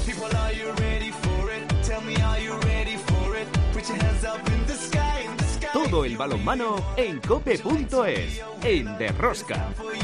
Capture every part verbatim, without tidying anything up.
Todo el balonmano en cope punto es, en De Rosca.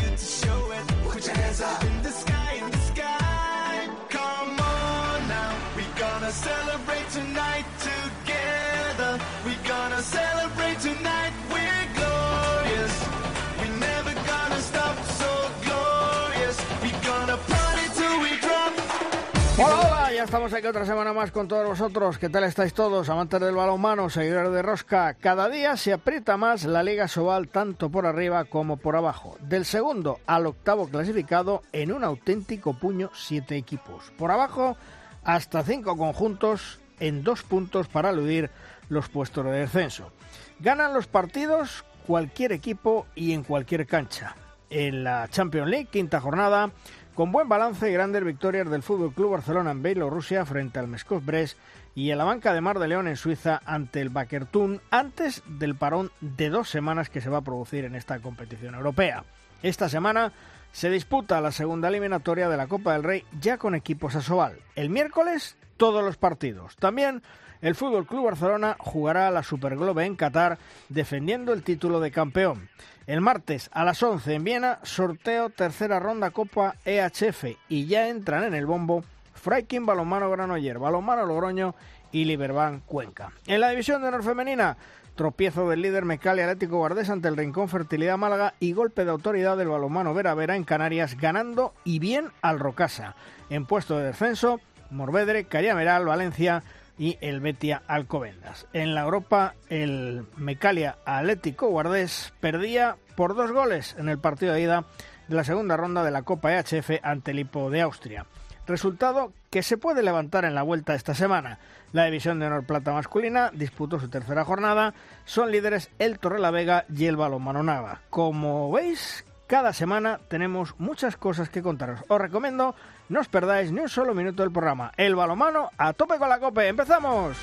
Hola, hola, ya estamos aquí otra semana más con todos vosotros. ¿Qué tal estáis todos, amantes del balonmano, seguidores de Rosca? Cada día se aprieta más la Liga Sobal, tanto por arriba como por abajo. Del segundo al octavo clasificado, en un auténtico puño, siete equipos. Por abajo, hasta cinco conjuntos en dos puntos para eludir los puestos de descenso. Ganan los partidos cualquier equipo y en cualquier cancha. En la Champions League, quinta jornada, con buen balance y grandes victorias del F C Barcelona en Bielorrusia frente al Meskov Brest y en la banca de Mar de León en Suiza ante el Bakertun, antes del parón de dos semanas que se va a producir en esta competición europea. Esta semana se disputa la segunda eliminatoria de la Copa del Rey ya con equipos a Sobal. El miércoles, todos los partidos. También el F C Barcelona jugará la Superglobe en Qatar defendiendo el título de campeón. El martes a las once en Viena, sorteo tercera ronda Copa E H F y ya entran en el bombo Freikin Balonmano Granollers, Balonmano Logroño y Liberbank Cuenca. En la división de honor femenina, tropiezo del líder Mecalia Atlético Guardés ante el Rincón Fertilidad Málaga y golpe de autoridad del balonmano Vera Vera en Canarias, ganando y bien al Rocasa. En puesto de descenso, Morvedre, Cañaveral, Valencia y el Betia Alcobendas. En la Europa, el Mecalia Atlético Guardés perdía por dos goles en el partido de ida de la segunda ronda de la Copa E H F ante el Hipo de Austria. Resultado que se puede levantar en la vuelta esta semana. La división de honor plata masculina disputó su tercera jornada. Son líderes el Torrelavega y el Balonmano Nava. Como veis, cada semana tenemos muchas cosas que contaros. Os recomiendo no os perdáis ni un solo minuto del programa. El balonmano a tope con la COPE. ¡Empezamos!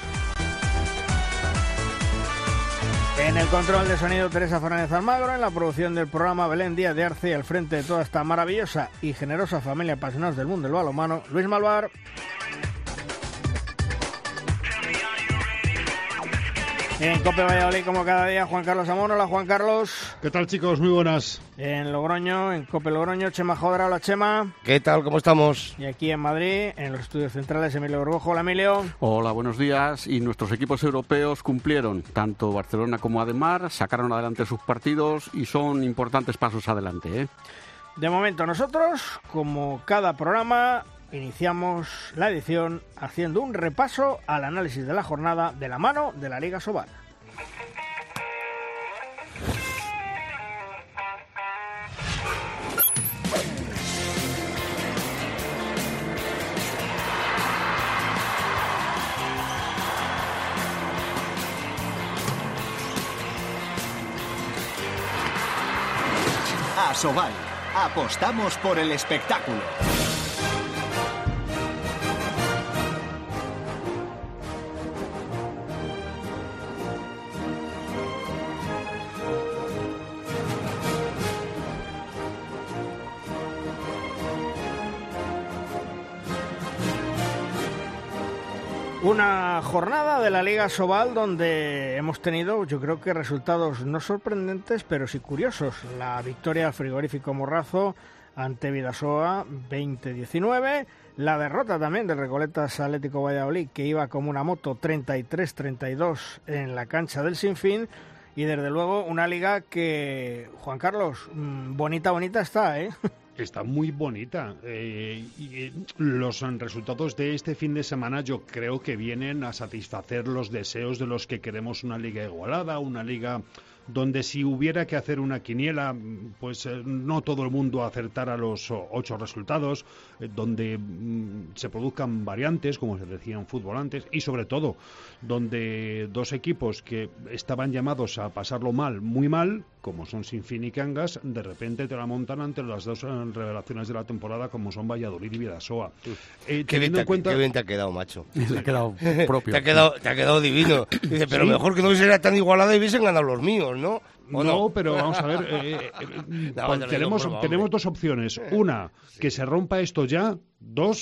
En el control de sonido, Teresa Fernández Almagro. En la producción del programa, Belén Díaz de Arce. Y al frente de toda esta maravillosa y generosa familia apasionados del mundo del balonmano, Luis Malvar. En Cope Valladolid, como cada día, Juan Carlos Amón. Hola, Juan Carlos. ¿Qué tal, chicos? Muy buenas. En Logroño, en Cope Logroño, Chema Jodra. Hola, Chema. ¿Qué tal? ¿Cómo estamos? Y aquí en Madrid, en los estudios centrales, Emilio Burgojo. Hola, Emilio. Hola, buenos días. Y nuestros equipos europeos cumplieron. Tanto Barcelona como Ademar sacaron adelante sus partidos y son importantes pasos adelante, ¿eh? De momento, nosotros, como cada programa, iniciamos la edición haciendo un repaso al análisis de la jornada de la mano de la Liga Sobal. A Sobal, apostamos por el espectáculo. Una jornada de la Liga Sobal donde hemos tenido, yo creo que resultados no sorprendentes, pero sí curiosos. La victoria del Frigorífico Morrazo ante Vidasoa veinte diecinueve. La derrota también del Recoletas Atlético Valladolid, que iba como una moto treinta y tres treinta y dos en la cancha del Sinfín. Y desde luego una liga que, Juan Carlos, bonita, bonita está, ¿eh? Está muy bonita. Eh, y los resultados de este fin de semana yo creo que vienen a satisfacer los deseos de los que queremos una liga igualada, una liga donde si hubiera que hacer una quiniela, pues eh, no todo el mundo acertara los ocho resultados, eh, donde mm, se produzcan variantes, como se decía en fútbol antes, y sobre todo, donde dos equipos que estaban llamados a pasarlo mal, muy mal, como son Sinfín y Cangas, de repente te la montan ante las dos revelaciones de la temporada, como son Valladolid y Vidasoa. Eh, qué, bien te, cuenta... qué bien te ha quedado, macho. Te ha quedado propio. te, ha quedado, te ha quedado divino. Dice, pero ¿sí? Mejor que no hubiera tan igualada y hubiesen ganado los míos, ¿no? No, no, pero vamos a ver, eh, eh, no, pues tenemos, broma, tenemos dos opciones. Una, que se rompa esto ya. Dos,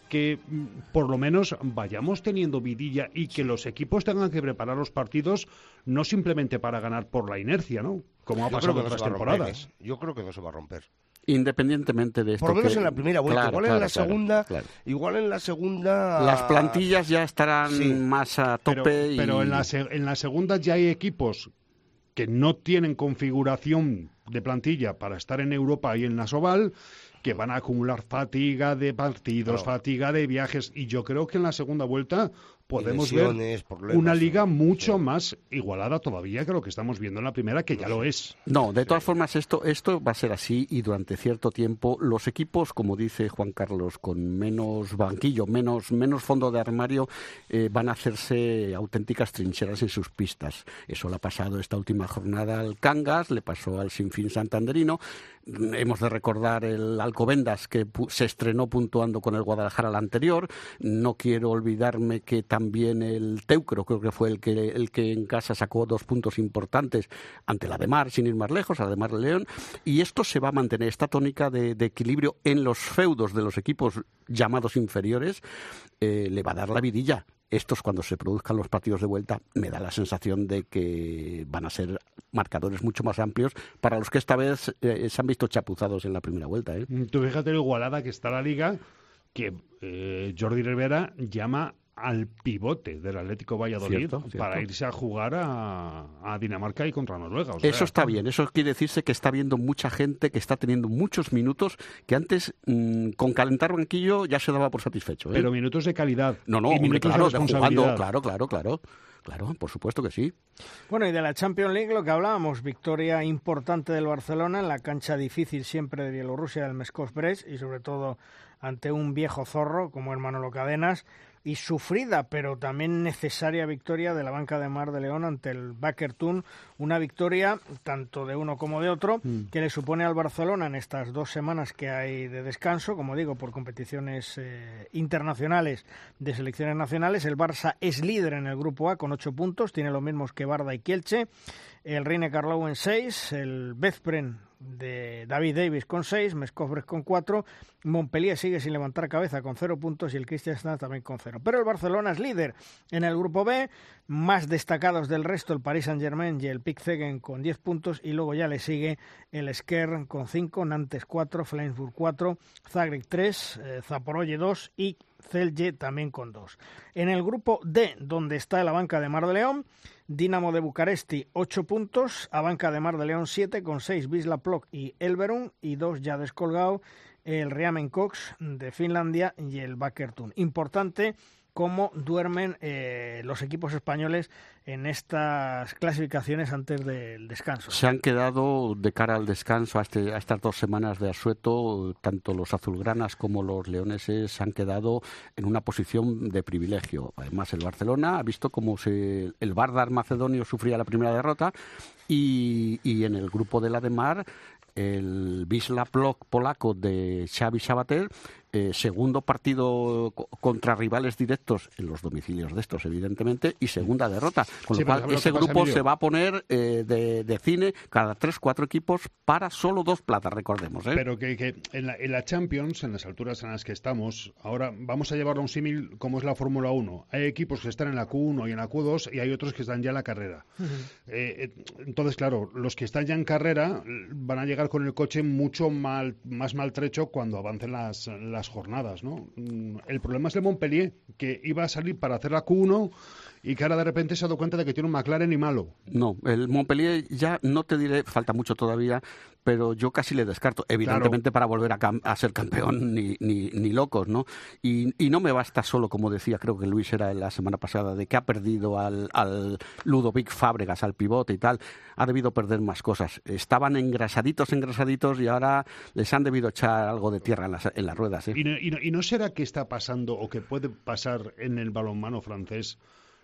que por lo menos vayamos teniendo vidilla y que los equipos tengan que preparar los partidos no simplemente para ganar por la inercia, ¿no? Como ha Yo pasado creo en que no otras se va a romper, temporadas. ¿eh? Yo creo que no se va a romper. Independientemente de esto. Por lo menos que... en la primera vuelta, Claro, igual claro, en la claro, segunda, claro. igual en la segunda. Las plantillas ya estarán Sí. más a tope. Pero, y... pero en, la, se- en la segunda ya hay equipos que no tienen configuración de plantilla para estar en Europa y en la Soval, que van a acumular fatiga de partidos, Claro. fatiga de viajes, y yo creo que en la segunda vuelta podemos lesiones, ver problemas, una liga mucho sí. más igualada todavía que lo que estamos viendo en la primera, que ya lo es. No, de todas formas esto esto va a ser así y durante cierto tiempo los equipos, como dice Juan Carlos, con menos banquillo, menos menos fondo de armario, eh, van a hacerse auténticas trincheras en sus pistas. Eso le ha pasado esta última jornada al Cangas, le pasó al Sinfín santanderino. Hemos de recordar el Alcobendas, que pu- se estrenó puntuando con el Guadalajara al anterior. No quiero olvidarme que también el Teucro, creo que fue el que el que en casa sacó dos puntos importantes ante la de Mar, sin ir más lejos, la de Mar León. Y esto se va a mantener, esta tónica de, de equilibrio en los feudos de los equipos llamados inferiores, eh, le va a dar la vidilla. Estos, cuando se produzcan los partidos de vuelta, me da la sensación de que van a ser marcadores mucho más amplios para los que esta vez eh, se han visto chapuzados en la primera vuelta, ¿eh? Tú fíjate lo igualada que está la liga, que eh, Jordi Rivera llama al pivote del Atlético Valladolid Cierto, cierto. para irse a jugar a, a Dinamarca y contra Noruega. O sea, Eso está bien, eso quiere decirse que está viendo mucha gente que está teniendo muchos minutos que antes mmm, con calentar banquillo ya se daba por satisfecho, ¿eh? Pero minutos de calidad. no, no, y hombre, minutos claro, de de responsabilidad. jugando, claro, claro, claro. Claro, por supuesto que sí. Bueno, y de la Champions League lo que hablábamos, victoria importante del Barcelona en la cancha difícil siempre de Bielorrusia, del Meskov Brest, y sobre todo ante un viejo zorro como el Manolo Cadenas, y sufrida pero también necesaria victoria de la Banca de Mar de León ante el Wacker Thun, una victoria tanto de uno como de otro mm. que le supone al Barcelona en estas dos semanas que hay de descanso, como digo, por competiciones eh, internacionales de selecciones nacionales. El Barça es líder en el grupo A con ocho puntos, tiene los mismos que Barda y Kielce, el Reine Carlau en seis, el Bezpren de David Davis con seis, Meskov Brest con cuatro, Montpellier sigue sin levantar cabeza con cero puntos y el Kristianstad también con cero. Pero el Barcelona es líder en el grupo B, más destacados del resto el Paris Saint-Germain y el P I C Zegen con diez puntos, y luego ya le sigue el Skjern con cinco, Nantes cuatro, Flensburg cuatro, Zagreb tres, eh, Zaporozhye dos y Celje también con dos. En el grupo D, donde está la Banca de Mar de León, Dinamo de Bucaresti ocho puntos, a Banca de Mar de León siete, con seis Wisla Plock y Elverum, y dos ya descolgado el Reamen Cox de Finlandia y el Wacker Thun. Importante cómo duermen eh, los equipos españoles en estas clasificaciones antes del descanso. Se han quedado de cara al descanso a, este, a estas dos semanas de asueto, tanto los azulgranas como los leoneses se han quedado en una posición de privilegio. Además, el Barcelona ha visto cómo se, el Vardar macedonio sufría la primera derrota y, y en el grupo de la de Mar el Wisla Plock polaco de Xavi Sabater, eh, segundo partido co- contra rivales directos en los domicilios de estos, evidentemente, y segunda derrota. Con Sí, lo cual, pero ese lo que pasa, grupo Emilio, se va a poner eh, de, de cine cada tres, cuatro equipos para solo dos plazas, recordemos, ¿eh? Pero que, que en, la, en la Champions, en las alturas en las que estamos, ahora vamos a llevarlo a un símil como es la Fórmula uno. Hay equipos que están en la Q uno y en la Q dos y hay otros que están ya en la carrera. Uh-huh. eh, entonces, claro, los que están ya en carrera van a llegar con el coche mucho mal, más maltrecho cuando avancen las, las jornadas, ¿no? El problema es el Montpellier, que iba a salir para hacer la Q uno y que ahora de repente se ha dado cuenta de que tiene un McLaren y malo. No, el Montpellier ya no te diré, falta mucho todavía, pero yo casi le descarto, evidentemente, claro, para volver a, cam- a ser campeón ni, ni, ni locos, ¿no? Y, y no me basta solo, como decía, creo que Luis era la semana pasada, de que ha perdido al, al Ludovic Fábregas, al pivote y tal, ha debido perder más cosas. Estaban engrasaditos, engrasaditos y ahora les han debido echar algo de tierra en las, en las ruedas, ¿eh? ¿Y no, y, no, ¿Y no será que está pasando o que puede pasar en el balonmano francés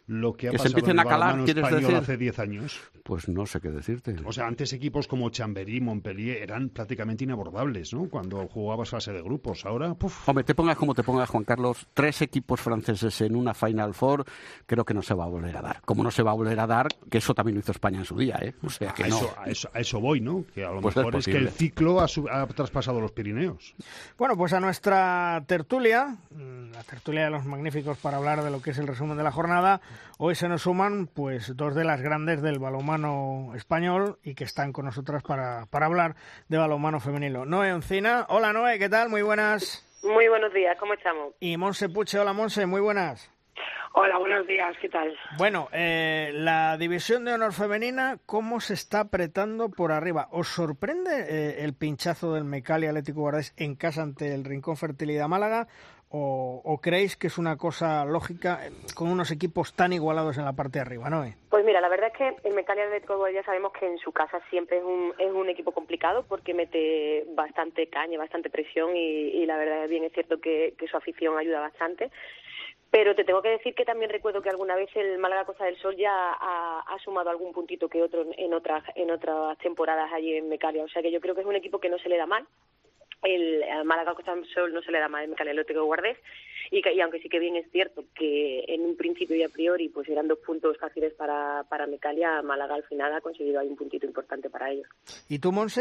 lo que ha que se pasado empiecen en el a calar, balonmano ¿quieres español decir? hace diez años. Pues no sé qué decirte. O sea, antes equipos como Chamberí, Montpellier eran prácticamente inabordables, ¿no? Cuando jugabas fase de grupos. Ahora, puf. Hombre, te pongas como te pongas, Juan Carlos, tres equipos franceses en una Final Four, creo que no se va a volver a dar. Como no se va a volver a dar, que eso también lo hizo España en su día, ¿eh? O sea, que a, no. eso, a, eso, a eso voy, ¿no? Que a lo Pues mejor es es, que el posible. ciclo ha, sub- ha traspasado los Pirineos. Bueno, pues a nuestra tertulia, la tertulia de los magníficos para hablar de lo que es el resumen de la jornada, hoy se nos suman pues dos de las grandes del balonmano español y que están con nosotras para, para hablar de balonmano femenino. Noé Oncina, hola Noé, ¿qué tal? Muy buenas. Muy buenos días, ¿cómo estamos? Y Monse Puche, hola Monse, muy buenas. Hola, buenos días, ¿qué tal? Bueno, eh, la división de honor femenina, ¿cómo se está apretando por arriba? ¿Os sorprende eh, el pinchazo del Mecali Atlético Guardés en casa ante el Rincón Fertilidad Málaga? ¿O, o creéis que es una cosa lógica eh, con unos equipos tan igualados en la parte de arriba, ¿no? Pues mira, la verdad es que el Mecali Atlético Guardés ya sabemos que en su casa siempre es un, es un equipo complicado porque mete bastante caña, bastante presión y, y la verdad es bien es cierto que, que su afición ayuda bastante. Pero te tengo que decir que también recuerdo que alguna vez el Málaga Costa del Sol ya ha, ha sumado algún puntito que otro en otras en otras temporadas allí en Mecalia. O sea que yo creo que es un equipo que no se le da mal. El, el Málaga Costa del Sol no se le da mal el Mecali Atlético Guardés. Y, que, y aunque sí que bien es cierto que en un principio y a priori pues eran dos puntos fáciles para, para Mecalia, Málaga al final ha conseguido ahí un puntito importante para ellos. ¿Y tú, Monse?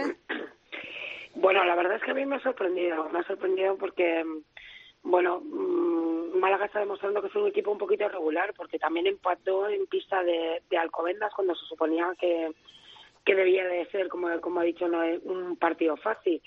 Bueno, la verdad es que a mí me ha sorprendido. Me ha sorprendido porque... Bueno, mmm, Málaga está demostrando que es un equipo un poquito irregular porque también empató en pista de, de Alcobendas cuando se suponía que, que debía de ser, como, como ha dicho, no es un partido fácil.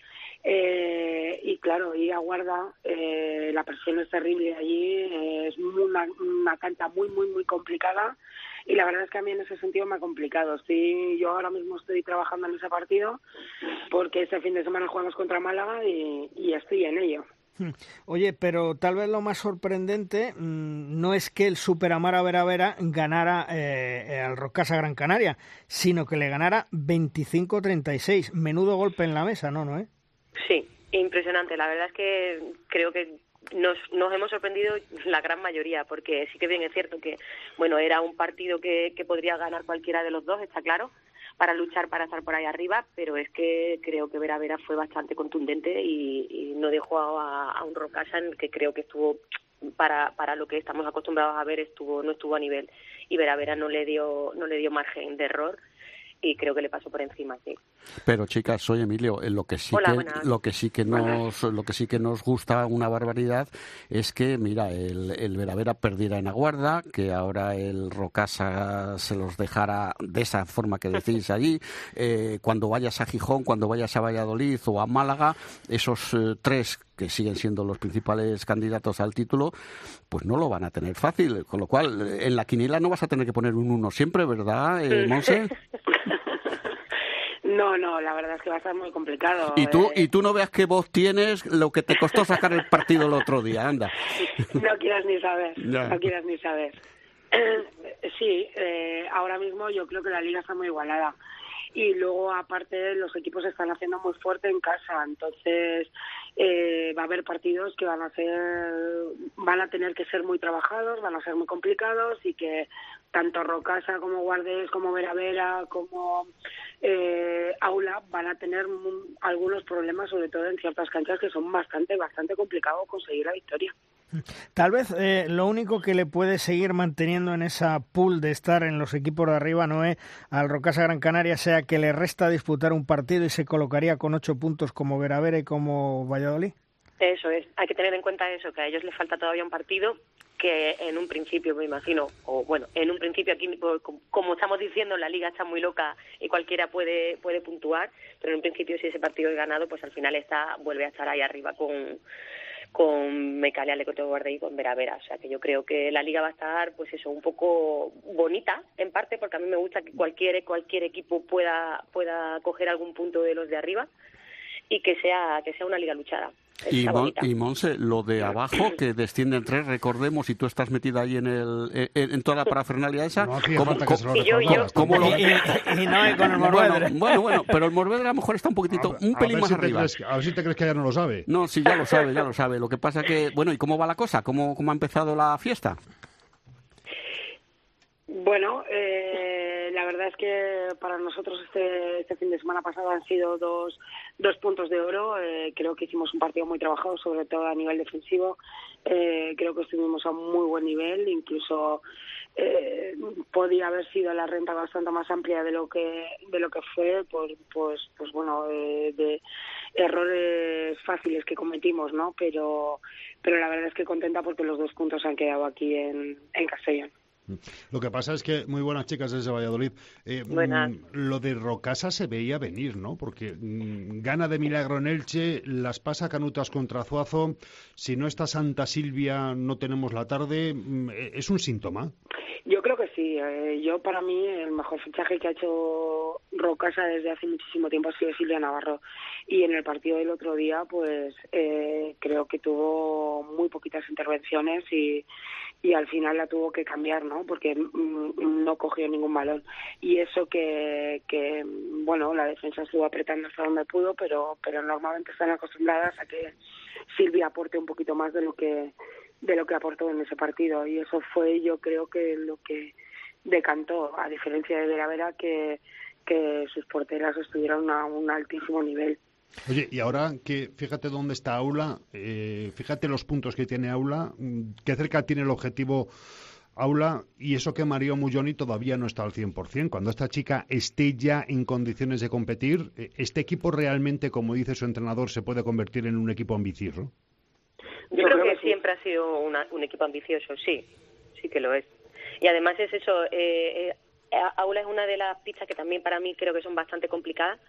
Eh, y claro, ir a Guarda, eh, la presión es terrible allí, eh, es una, una cancha muy, muy, muy complicada y la verdad es que a mí en ese sentido me ha complicado. Estoy, yo ahora mismo estoy trabajando en ese partido porque este fin de semana jugamos contra Málaga y, y estoy en ello. Oye, pero tal vez lo más sorprendente mmm, no es que el Super Amara Vera Vera ganara eh, al Rocasa Gran Canaria, sino que le ganara veinticinco treinta y seis. Menudo golpe en la mesa, ¿no, no? Sí, impresionante. La verdad es que creo que nos, nos hemos sorprendido la gran mayoría, porque sí que bien es cierto que, bueno, era un partido que, que podría ganar cualquiera de los dos, está claro, para luchar para estar por ahí arriba, pero es que creo que Vera Vera fue bastante contundente y, y no dejó a, a un Rocasa en que creo que estuvo para para lo que estamos acostumbrados a ver estuvo no estuvo a nivel y Vera Vera no le dio no le dio margen de error y creo que le pasó por encima, sí. Pero chicas, soy Emilio, lo que sí Hola, que buenas. lo que sí que nos lo que sí que nos gusta una barbaridad es que mira, el el Vera Vera perdiera en Aguarda, que ahora el Rocasa se los dejara de esa forma que decís allí, eh, cuando vayas a Gijón, cuando vayas a Valladolid o a Málaga, esos eh, tres que siguen siendo los principales candidatos al título, pues no lo van a tener fácil, con lo cual en la quiniela no vas a tener que poner un uno siempre, ¿verdad, eh, Monse? No, no, la verdad es que va a estar muy complicado. Y tú, eh. y tú no veas que vos tienes lo que te costó sacar el partido el otro día, anda. No quieras ni saber, Ya. no quieras ni saber. Sí, eh, ahora mismo yo creo que la liga está muy igualada. Y luego, aparte, los equipos se están haciendo muy fuerte en casa. Entonces, eh, va a haber partidos que van a ser, van a tener que ser muy trabajados, van a ser muy complicados y que tanto Rocasa como Guardés, como Vera Vera, como eh, Aula van a tener m- algunos problemas, sobre todo en ciertas canchas que son bastante, bastante complicados conseguir la victoria. Tal vez eh, lo único que le puede seguir manteniendo en esa pool de estar en los equipos de arriba, Noé, al Rocasa Gran Canaria, sea que le resta disputar un partido y se colocaría con ocho puntos como Vera Vera y como Valladolid. Eso es, hay que tener en cuenta eso, que a ellos les falta todavía un partido que en un principio, me imagino, o bueno, en un principio aquí, como estamos diciendo, la liga está muy loca y cualquiera puede puede puntuar, pero en un principio si ese partido es ganado, pues al final está vuelve a estar ahí arriba con con Mecali Atlético Guardés y con Vera Vera, o sea que yo creo que la liga va a estar, pues eso, un poco bonita, en parte, porque a mí me gusta que cualquier cualquier equipo pueda pueda coger algún punto de los de arriba y que sea que sea una liga luchada. Y, Está Mon, bonita. y Monse, lo de abajo, que descienden tres, recordemos, y tú estás metida ahí en el en, en toda la parafernalia esa. No hacía ¿cómo, falta que se lo Y yo- yo- recordaras. ¿cómo lo- Y, y- y Noé con el bueno, Morvedre. bueno, bueno, pero el Morvedre a lo mejor está un poquitito, A- un a pelín ver más si te arriba. crees- a ver si te crees que ella no lo sabe. No, sí, ya lo sabe, ya lo sabe. Lo que pasa que, bueno, ¿y cómo va la cosa? ¿Cómo, cómo ha empezado la fiesta? Bueno, eh, la verdad es que para nosotros este, este fin de semana pasado han sido dos, dos puntos de oro. Eh, creo que hicimos un partido muy trabajado, sobre todo a nivel defensivo. Eh, creo que estuvimos a un muy buen nivel, incluso eh, podía haber sido la renta bastante más amplia de lo que de lo que fue, por, pues, pues bueno, eh, de errores fáciles que cometimos, ¿no? Pero, pero la verdad es que contenta porque los dos puntos han quedado aquí en, en Castellón. Lo que pasa es que, muy buenas chicas desde Valladolid, eh, Buenas. mm, lo de Rocasa se veía venir, ¿no? Porque mm, gana de milagro en Elche, las pasa canutas contra Zuazo, si no está Santa Silvia no tenemos la tarde, mm, ¿es un síntoma? Yo creo que sí. Eh, yo, para mí, el mejor fichaje que ha hecho Rocasa desde hace muchísimo tiempo ha sido Silvia Navarro. Y en el partido del otro día, pues eh, creo que tuvo muy poquitas intervenciones y, y al final la tuvo que cambiar, ¿no? Porque mm, no cogió ningún balón. Y eso que, que, bueno, la defensa estuvo apretando hasta donde pudo, pero, pero normalmente están acostumbradas a que Silvia aporte un poquito más de lo que de lo que aportó en ese partido, y eso fue, yo creo, que lo que decantó, a diferencia de Vera Vera, que, que sus porteras estuvieron a un altísimo nivel. Oye, y ahora que fíjate dónde está Aula, eh, fíjate los puntos que tiene Aula, qué cerca tiene el objetivo Aula, y eso que Mario Mulloni todavía no está al cien por ciento. Cuando esta chica esté ya en condiciones de competir, ¿este equipo realmente, como dice su entrenador, se puede convertir en un equipo ambicioso? Yo, Yo creo, creo que, que sí. Siempre ha sido una, un equipo ambicioso, sí, sí que lo es. Y además es eso, eh, eh, Aula es una de las pistas que también para mí creo que son bastante complicadas.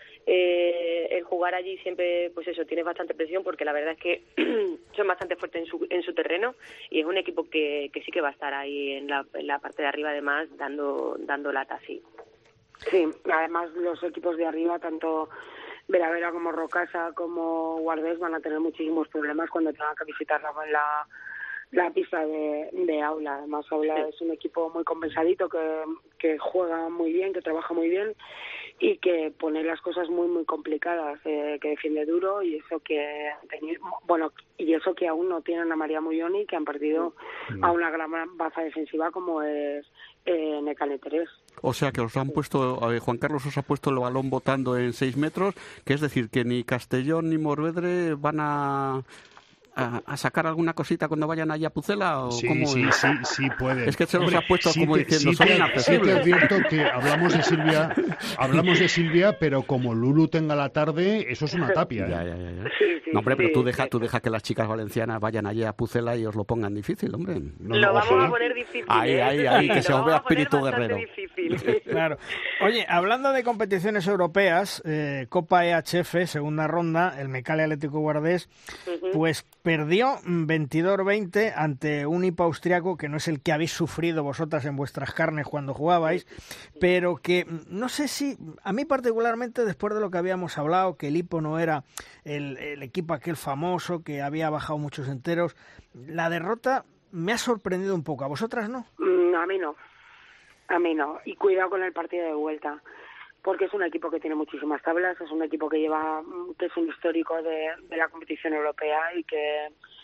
Eh, el jugar allí siempre, pues eso, tiene bastante presión porque la verdad es que son bastante fuertes en su, en su terreno, y es un equipo que, que sí que va a estar ahí en la, en la parte de arriba, además, dando, dando lata, sí. Sí, además los equipos de arriba, tanto Vera Vera como Rocasa como Guardés, van a tener muchísimos problemas cuando tengan que visitar la, la, la pista de, de Aula. Además, Aula sí. es un equipo muy compensadito, que, que juega muy bien, que trabaja muy bien y que pone las cosas muy, muy complicadas, eh, que defiende duro, y eso que bueno y eso que aún no tienen a María Mulloni, que han perdido mm. a una gran baza defensiva como es eh, Necane Terés. O sea que os han puesto, eh, Juan Carlos os ha puesto el balón botando en seis metros, que es decir, que ni Castellón ni Morvedre van a... A, a sacar alguna cosita cuando vayan allá a Pucela, ¿o sí, cómo sí, sí, sí puede. Es que se los ha puesto sí como te, diciendo, sí son te, inaccesibles. Sí te advierto que hablamos de Silvia, hablamos de Silvia, pero como Lulu tenga la tarde, eso es una tapia. Ya, ¿eh? ya, ya, ya. Sí, sí, no, hombre, sí, pero tú sí, deja, sí. tú deja que las chicas valencianas vayan allí a Pucela y os lo pongan difícil, hombre. No, lo no, vamos ojalá. a poner difícil. Ahí, ¿eh? ahí, ahí, que se os vea espíritu guerrero. Difícil. Claro. Oye, hablando de competiciones europeas, eh, Copa E H F, segunda ronda, el Mecalia Atlético Guardés, uh-huh. pues perdió veintidós veinte ante un hipo austriaco que no es el que habéis sufrido vosotras en vuestras carnes cuando jugabais, pero que no sé si, a mí particularmente, después de lo que habíamos hablado, que el hipo no era el, el equipo aquel famoso que había bajado muchos enteros, la derrota me ha sorprendido un poco. ¿A vosotras no? Mm, a mí no, a mí no. Y cuidado con el partido de vuelta, porque es un equipo que tiene muchísimas tablas, es un equipo que lleva, que es un histórico de, de la competición europea y que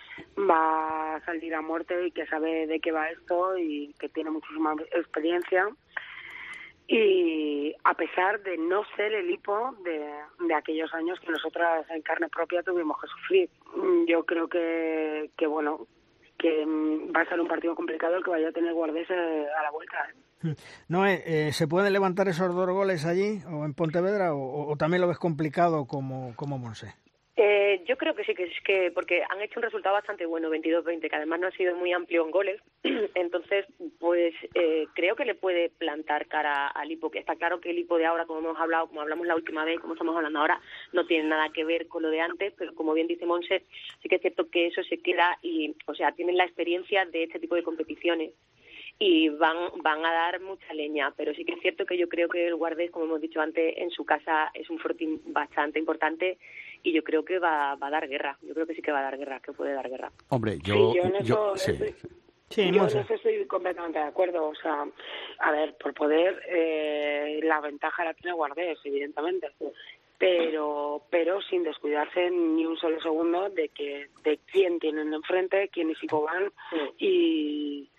va a salir a muerte y que sabe de qué va esto y que tiene muchísima experiencia, y a pesar de no ser el hipo de, de aquellos años que nosotras en carne propia tuvimos que sufrir. Yo creo que, que bueno, que va a ser un partido complicado el que vaya a tener Guardés a la vuelta, ¿eh? No, eh, ¿se pueden levantar esos dos goles allí o en Pontevedra o, o también lo ves complicado como, como Monse? Eh, yo creo que sí, que es que porque han hecho un resultado bastante bueno, veintidós veinte, que además no ha sido muy amplio en goles, entonces pues eh, creo que le puede plantar cara al hipo, que está claro que el hipo de ahora, como hemos hablado, como hablamos la última vez, como estamos hablando ahora, no tiene nada que ver con lo de antes, pero como bien dice Monse, sí que es cierto que eso se queda y, o sea, tienen la experiencia de este tipo de competiciones y van van a dar mucha leña, pero sí que es cierto que yo creo que el Guardés, como hemos dicho antes, en su casa es un fortín bastante importante y yo creo que va, va a dar guerra, yo creo que sí que va a dar guerra, que puede dar guerra. Hombre, yo... Sí, yo en eso, yo, sí. estoy, sí, yo en eso estoy completamente de acuerdo, o sea, a ver, por poder, eh, la ventaja la tiene Guardés, evidentemente, pero pero sin descuidarse ni un solo segundo de que de quién tienen enfrente, quiénes hipo van y...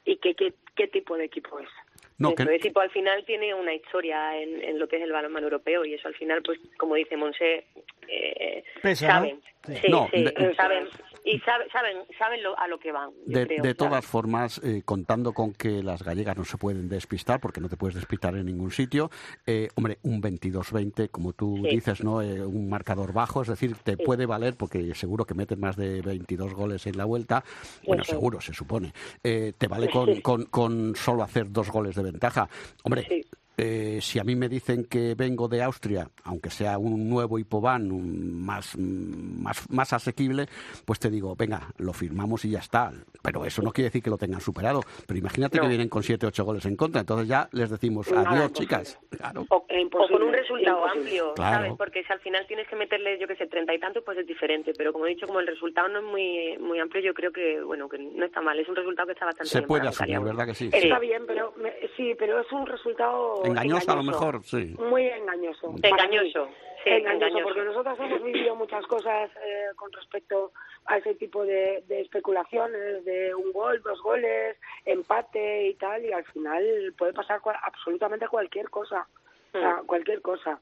y qué, qué, qué tipo de equipo es. No, Eso, que... El equipo al final tiene una historia en, en lo que es el balonmano europeo y eso al final, pues como dice Monse, eh, Pesa, saben, ¿no? Sí. sí, No, sí, de- saben y saben saben, saben lo, a lo que van. yo De, creo, de ¿sabes? todas formas, eh, contando con que las gallegas no se pueden despistar, porque no te puedes despistar en ningún sitio, eh, hombre, un veintidós veinte, como tú Sí. dices, ¿no? Eh, un marcador bajo, es decir, te Sí. puede valer, porque seguro que metes más de veintidós goles en la vuelta, bueno, Eso. seguro, se supone, eh, te vale con, con, con solo hacer dos goles de ventaja. Hombre, Sí. Eh, si a mí me dicen que vengo de Austria, aunque sea un nuevo Hipovan un más, más, más asequible, pues te digo, venga, lo firmamos y ya está. Pero eso no quiere decir que lo tengan superado. Pero imagínate No. que vienen con siete ocho goles en contra. Entonces ya les decimos, Nada, adiós, imposible. chicas. Claro. O, Es o imposible, con un resultado imposible. amplio, Claro. ¿sabes? Porque si al final tienes que meterle, yo que sé, treinta y tantos, pues es diferente. Pero como he dicho, como el resultado no es muy muy amplio, yo creo que, bueno, que no está mal. Es un resultado que está bastante Se bien puede para asumir, Italia. ¿verdad que sí? Está Sí. bien, pero me- sí, pero es un resultado Engañoso a lo engañoso. mejor, sí. Muy engañoso. para mí. Engañoso, sí, engañoso, engañoso. porque nosotros hemos vivido muchas cosas eh, con respecto a ese tipo de, de especulaciones, de un gol, dos goles, empate y tal, y al final puede pasar cual- absolutamente cualquier cosa. O sea, cualquier cosa.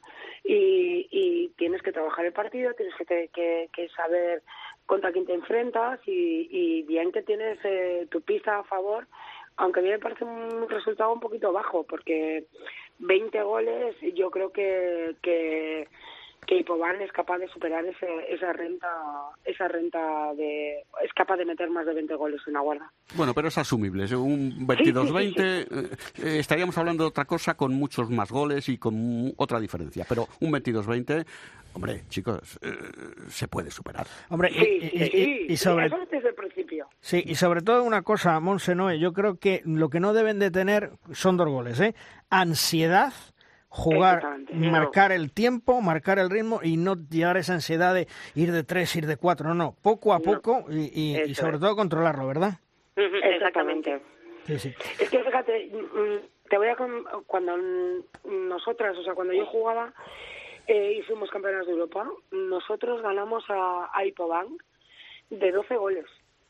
Y, y tienes que trabajar el partido, tienes que, te- que, que saber contra quién te enfrentas y, y bien que tienes eh, tu pista a favor, aunque a mí me parece un resultado un poquito bajo, porque veinte goles yo creo que que, que Hipovan es capaz de superar ese, esa renta esa renta de es capaz de meter más de veinte goles en la guarda. Bueno, pero es asumible. ¿eh? Un veintidós veinte, eh, eh, estaríamos hablando de otra cosa con muchos más goles y con mu- otra diferencia. Pero un veintidós veinte, hombre, chicos, eh, se puede superar. Hombre, y- Sí, y, sí, y- sí, y sobre eso desde el principio. sí, y sobre todo una cosa, Monse Noé, yo creo que lo que no deben de tener son dos goles, ¿eh? Ansiedad, jugar, Exactamente. marcar el tiempo, marcar el ritmo y no llevar esa ansiedad de ir de tres, ir de cuatro, no, no, poco a No. poco y, y- y Eso sobre es. todo controlarlo, ¿verdad? Ujú, Exactamente. Sí, sí. Es que fíjate, mm, te voy a con- cuando mm, nosotras, o sea, cuando yo jugaba eh, y fuimos campeonas de Europa, nosotros ganamos a, a Hipovan de doce goles,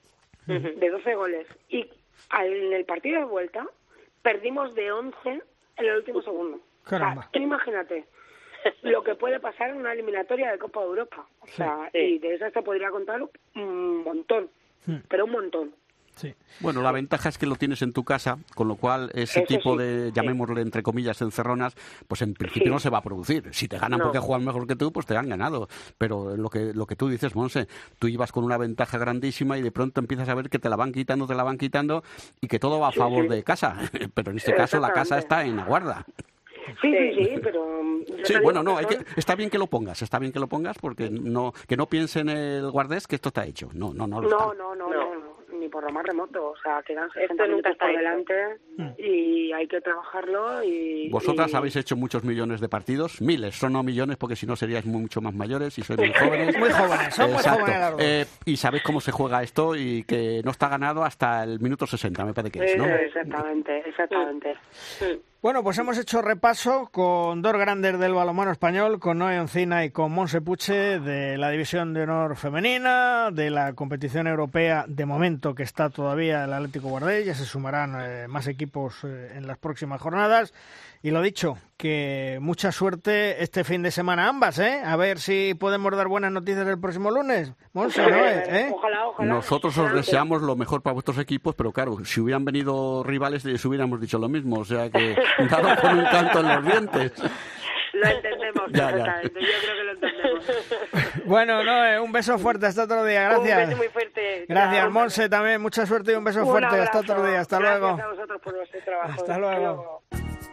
de doce goles, y al- en el partido de vuelta perdimos de once en el último segundo. Caramba. O sea, tú imagínate lo que puede pasar en una eliminatoria de Copa de Europa. O sea, Sí. y de esas te podría contar un montón, Hmm. pero un montón. Sí. Bueno, la ventaja es que lo tienes en tu casa, con lo cual ese Eso tipo sí, de, sí. llamémosle entre comillas, encerronas, pues en principio Sí. no se va a producir. Si te ganan No. porque juegan mejor que tú, pues te han ganado. Pero lo que lo que tú dices, Monse, tú ibas con una ventaja grandísima y de pronto empiezas a ver que te la van quitando, te la van quitando y que todo va a Sí, favor sí. de casa. Pero en este caso la casa Exactamente. está en la guarda. Sí, sí, sí, pero... mm, yo Sí, te bueno, digo no, hay que, son- está bien que lo pongas, está bien que lo pongas porque no que no piense en el guardés que esto está hecho. No, no, no lo No, está. no, no, No. no, no, ni por lo más remoto. O sea, quedan Esto sesenta nunca minutos está por hecho. delante y hay que trabajarlo y... Vosotras y- habéis hecho muchos millones de partidos, miles, son no millones porque si no seríais mucho más mayores y sois muy jóvenes. Muy jóvenes, son muy Exacto. jóvenes las dos. Eh, y sabéis cómo se juega esto y que no está ganado hasta el minuto sesenta, me parece que es, ¿no? Eh, Exactamente, exactamente. Bueno, pues hemos hecho repaso con dos grandes del balonmano español, con Noé Encina y con Monse Puche, de la División de Honor Femenina, de la competición europea, de momento que está todavía el Atlético Guardés, ya se sumarán eh, más equipos eh, en las próximas jornadas. Y lo dicho, que mucha suerte este fin de semana ambas, ¿eh? A ver si podemos dar buenas noticias el próximo lunes. Monse, Noé, ¿eh? Ojalá, ojalá. Nosotros os deseamos lo mejor para vuestros equipos, pero claro, si hubieran venido rivales les hubiéramos dicho lo mismo, o sea que dado con un canto en los dientes. Lo entendemos Ya, ya. perfectamente, yo creo que lo entendemos. Bueno, Noé, un beso fuerte, hasta otro día, Un gracias. beso muy fuerte. Gracias, Chao. Monse, también mucha suerte y un beso Un fuerte, hasta abrazo. otro día, hasta Gracias luego. a vosotros por vuestro trabajo. Hasta luego.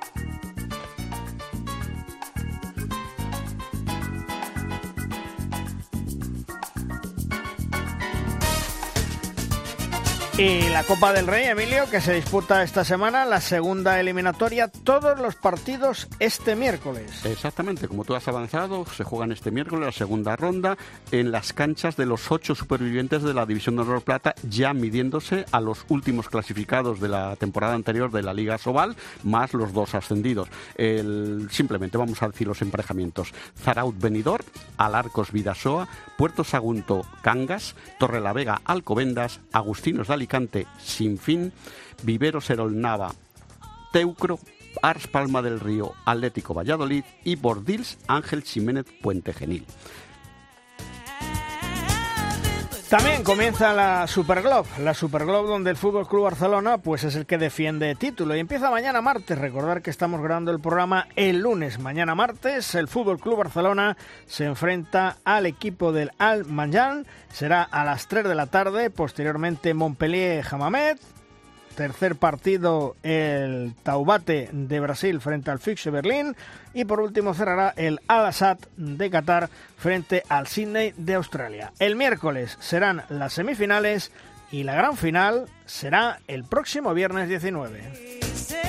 Y la Copa del Rey, Emilio, que se disputa esta semana, la segunda eliminatoria, todos los partidos este miércoles. Exactamente, como tú has avanzado, se juegan este miércoles la segunda ronda en las canchas de los ocho supervivientes de la División de Honor Plata, ya midiéndose a los últimos clasificados de la temporada anterior de la Liga Sobal, más los dos ascendidos. El, simplemente vamos a decir los emparejamientos: Zaraut Benidorm, Alarcos Vidasoa, Puerto Sagunto Cangas, Torrelavega Alcobendas, Agustinos de Alicante, Alicante Sinfín, Viveros Erol Nava Teucro, Ars Palma del Río Atlético Valladolid y Bordils Ángel Ximénez Puente Genil. También comienza la Superglobe, la Superglobe donde el F C Barcelona pues es el que defiende título y empieza mañana martes. Recordar que estamos grabando el programa el lunes. Mañana martes el F C Barcelona se enfrenta al equipo del Al-Manyan. Será a las tres de la tarde, posteriormente Montpellier-Hammamet. Tercer partido el Taubate de Brasil frente al Füchse Berlín y por último cerrará el Al-Assad de Qatar frente al Sydney de Australia. El miércoles serán las semifinales y la gran final será el próximo viernes diecinueve.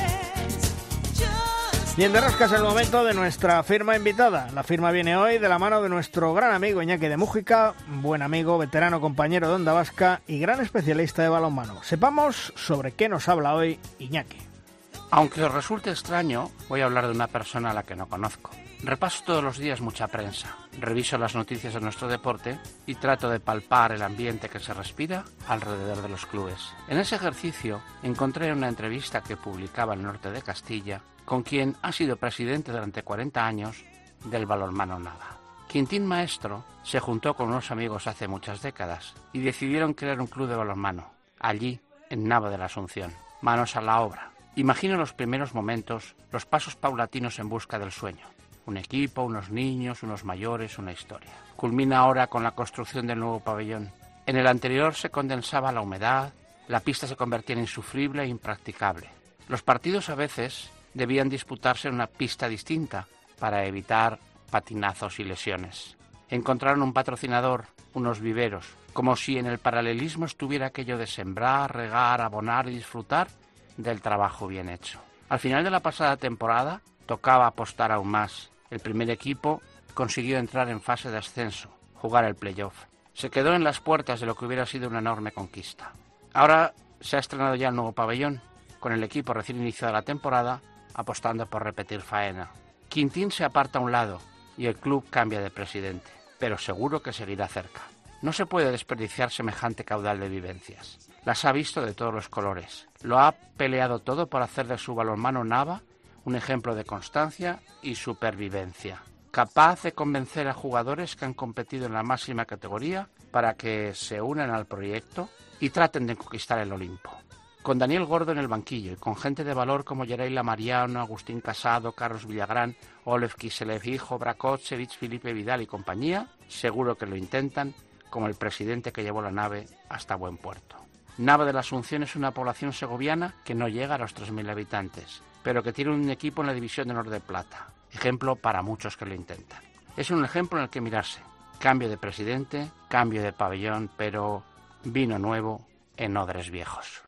Y en De Rosca es el momento de nuestra firma invitada. La firma viene hoy de la mano de nuestro gran amigo Iñaki de Mújica, buen amigo, veterano, compañero de Onda Vasca y gran especialista de balonmano. Sepamos sobre qué nos habla hoy Iñaki. Aunque os resulte extraño, voy a hablar de una persona a la que no conozco. Repaso todos los días mucha prensa, reviso las noticias de nuestro deporte y trato de palpar el ambiente que se respira alrededor de los clubes. En ese ejercicio encontré una entrevista que publicaba El Norte de Castilla con quien ha sido presidente durante cuarenta años del balonmano Nava. Quintín Maestro se juntó con unos amigos hace muchas décadas y decidieron crear un club de balonmano, allí, en Nava de la Asunción. Manos a la obra. Imagino los primeros momentos, los pasos paulatinos en busca del sueño. Un equipo, unos niños, unos mayores, una historia. Culmina ahora con la construcción del nuevo pabellón. En el anterior se condensaba la humedad, la pista se convertía en insufrible e impracticable. Los partidos a veces debían disputarse en una pista distinta para evitar patinazos y lesiones. Encontraron un patrocinador, unos viveros, como si en el paralelismo estuviera aquello de sembrar, regar, abonar y disfrutar del trabajo bien hecho. Al final de la pasada temporada tocaba apostar aún más. El primer equipo consiguió entrar en fase de ascenso, jugar el playoff. Se quedó en las puertas de lo que hubiera sido una enorme conquista. Ahora se ha estrenado ya el nuevo pabellón, con el equipo recién iniciado la temporada, apostando por repetir faena. Quintín se aparta a un lado y el club cambia de presidente, pero seguro que seguirá cerca. No se puede desperdiciar semejante caudal de vivencias. Las ha visto de todos los colores. Lo ha peleado todo por hacer de su balonmano Nava un ejemplo de constancia y supervivencia. Capaz de convencer a jugadores que han competido en la máxima categoría para que se unan al proyecto y traten de conquistar el Olimpo. Con Daniel Gordo en el banquillo y con gente de valor como Yereila Mariano, Agustín Casado, Carlos Villagrán, Olev Kiselev, Hijo, Brakocevic, Felipe Vidal y compañía, seguro que lo intentan, como el presidente que llevó la nave hasta buen puerto. Nava de la Asunción es una población segoviana que no llega a los tres mil habitantes, pero que tiene un equipo en la División de Honor de Plata. Ejemplo para muchos que lo intentan. Es un ejemplo en el que mirarse. Cambio de presidente, cambio de pabellón, pero vino nuevo en odres viejos.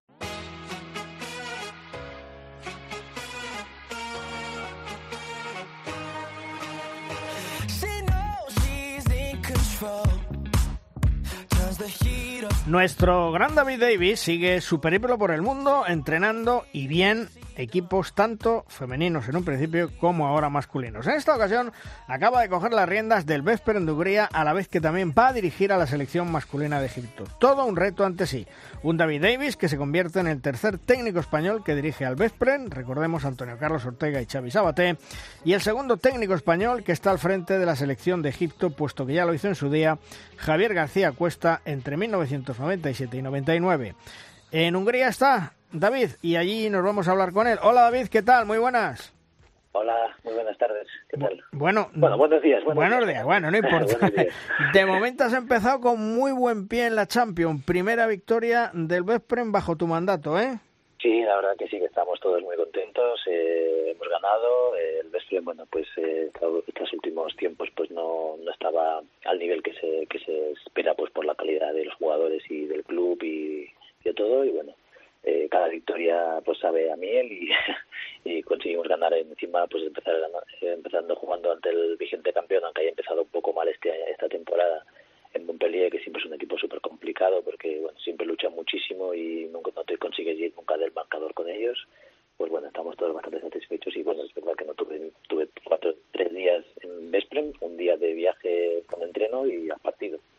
Nuestro gran David Davis sigue su periplo por el mundo entrenando y bien equipos tanto femeninos en un principio como ahora masculinos. En esta ocasión acaba de coger las riendas del Veszprém de Hungría, a la vez que también va a dirigir a la selección masculina de Egipto. Todo un reto ante sí. Un David Davis que se convierte en el tercer técnico español que dirige al Veszprém, recordemos Antonio Carlos Ortega y Xavi Sabaté, y el segundo técnico español que está al frente de la selección de Egipto, puesto que ya lo hizo en su día Javier García Cuesta entre mil novecientos noventa y siete y noventa y nueve. En Hungría está David y allí nos vamos a hablar con él. Hola David, ¿qué tal? Muy buenas. Hola, muy buenas tardes. ¿Qué tal? Bueno, bueno buenos días. Buenos, buenos días. días, bueno, no importa. De momento has empezado con muy buen pie en la Champions. Primera victoria del Veszprém bajo tu mandato, ¿eh? Sí, la verdad que sí, que estamos todos muy contentos. Eh, hemos ganado. Eh, el Veszprém, bueno, pues eh, estos últimos tiempos pues no, no estaba al nivel que se que se espera pues por la calidad de los jugadores y del club y, y de todo. Y bueno, eh, cada victoria pues sabe a miel y, y conseguimos ganar encima, pues empezar empezando jugando ante el vigente campeón, aunque haya empezado un poco mal este esta temporada en Montpellier, que siempre es un equipo súper complicado porque bueno, siempre lucha muchísimo y nunca no te consigues ir nunca del marcador con ellos. Pues bueno, estamos todos bastante satisfechos y bueno, es verdad que no tuve tuve cuatro tres días en Veszprém, un día de viaje con entreno y a partido.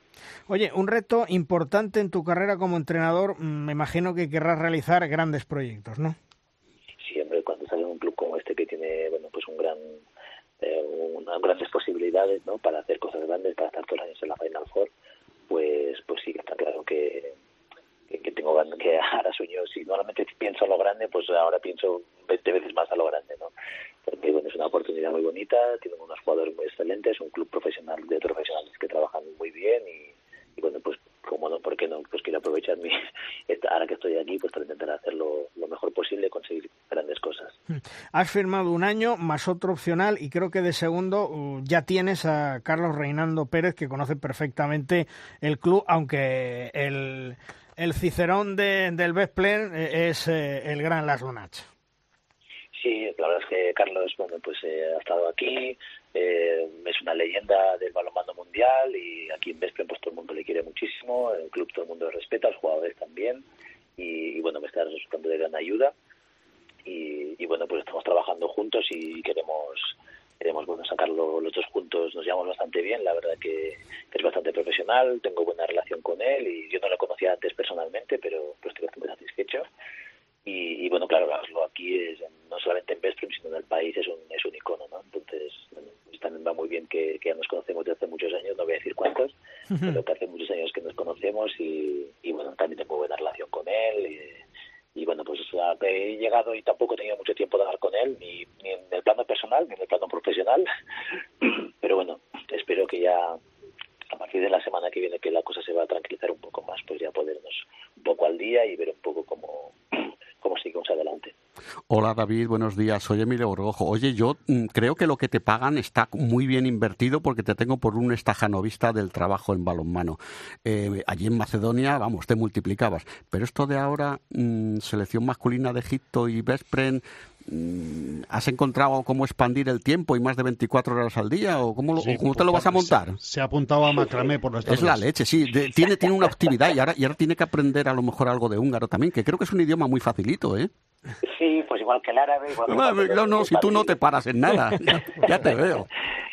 Oye, un reto importante en tu carrera como entrenador, me imagino que querrás realizar grandes proyectos, ¿no? Siempre cuando sale un club como este que tiene, bueno, pues un gran, eh, unas grandes posibilidades, ¿no? Para hacer cosas grandes, para estar todos los años en la Final Four, pues, pues sí, está claro que, que, que tengo que ahora sueño. Si normalmente pienso a lo grande, pues ahora pienso veinte veces más a lo grande, ¿no? Porque bueno, es una oportunidad muy bonita, tienen unos jugadores muy excelentes, un club profesional de profesionales que trabajan muy bien y, y bueno, pues como no, ¿por qué no? Pues quiero aprovechar mi, ahora que estoy aquí, pues para intentar hacerlo lo mejor posible y conseguir grandes cosas. Has firmado un año más otro opcional y creo que de segundo uh, ya tienes a Carlos Reinando Pérez, que conoce perfectamente el club, aunque el, el cicerón de, del Veszprém es eh, el gran Laszlo Nagy. Sí, la verdad es que Carlos, bueno, pues eh, ha estado aquí, eh, es una leyenda del balonmano mundial y aquí en Veszprém pues todo el mundo le quiere muchísimo, el club todo el mundo lo respeta, los jugadores también y, y bueno, me está resultando de gran ayuda y, y bueno, pues estamos trabajando juntos y queremos queremos bueno sacarlo los dos juntos, nos llevamos bastante bien, la verdad que, que es bastante profesional, tengo buena relación con él y yo no lo conocía antes personalmente, pero pues estoy bastante satisfecho. Y, y bueno, claro, Laszlo aquí es, no solamente en Veszprém, sino en el país es un es un icono, ¿no? Entonces, bueno, pues también va muy bien que, que ya nos conocemos desde hace muchos años, no voy a decir cuántos, pero que hace muchos años que nos conocemos y, y bueno, también tengo buena relación con él y, y bueno, pues he llegado y tampoco he tenido mucho tiempo de hablar con él, ni, ni en el plano personal, ni en el plano profesional, pero bueno, espero que ya a partir de la semana que viene que la cosa se va a tranquilizar un poco más, pues ya ponernos un poco al día y ver un poco cómo cómo seguimos adelante. Hola David, buenos días, soy Emilio Borgojo. Oye, yo mm, creo que lo que te pagan está muy bien invertido porque te tengo por un estajanovista del trabajo en balonmano. Eh, allí en Macedonia, vamos, te multiplicabas. Pero esto de ahora, mmm, selección masculina de Egipto y Veszprém, mmm, ¿has encontrado cómo expandir el tiempo y más de veinticuatro horas al día? ¿O cómo, lo, sí, o cómo te lo vas a montar? Se, se ha apuntado a macramé por las tardes. Es la leche, sí. De, tiene, tiene una actividad y ahora, y ahora tiene que aprender a lo mejor algo de húngaro también, que creo que es un idioma muy facilito, ¿eh? Sí, pues igual que el árabe. Igual que no, no, no, si tú no te paras en nada, ya, ya te veo.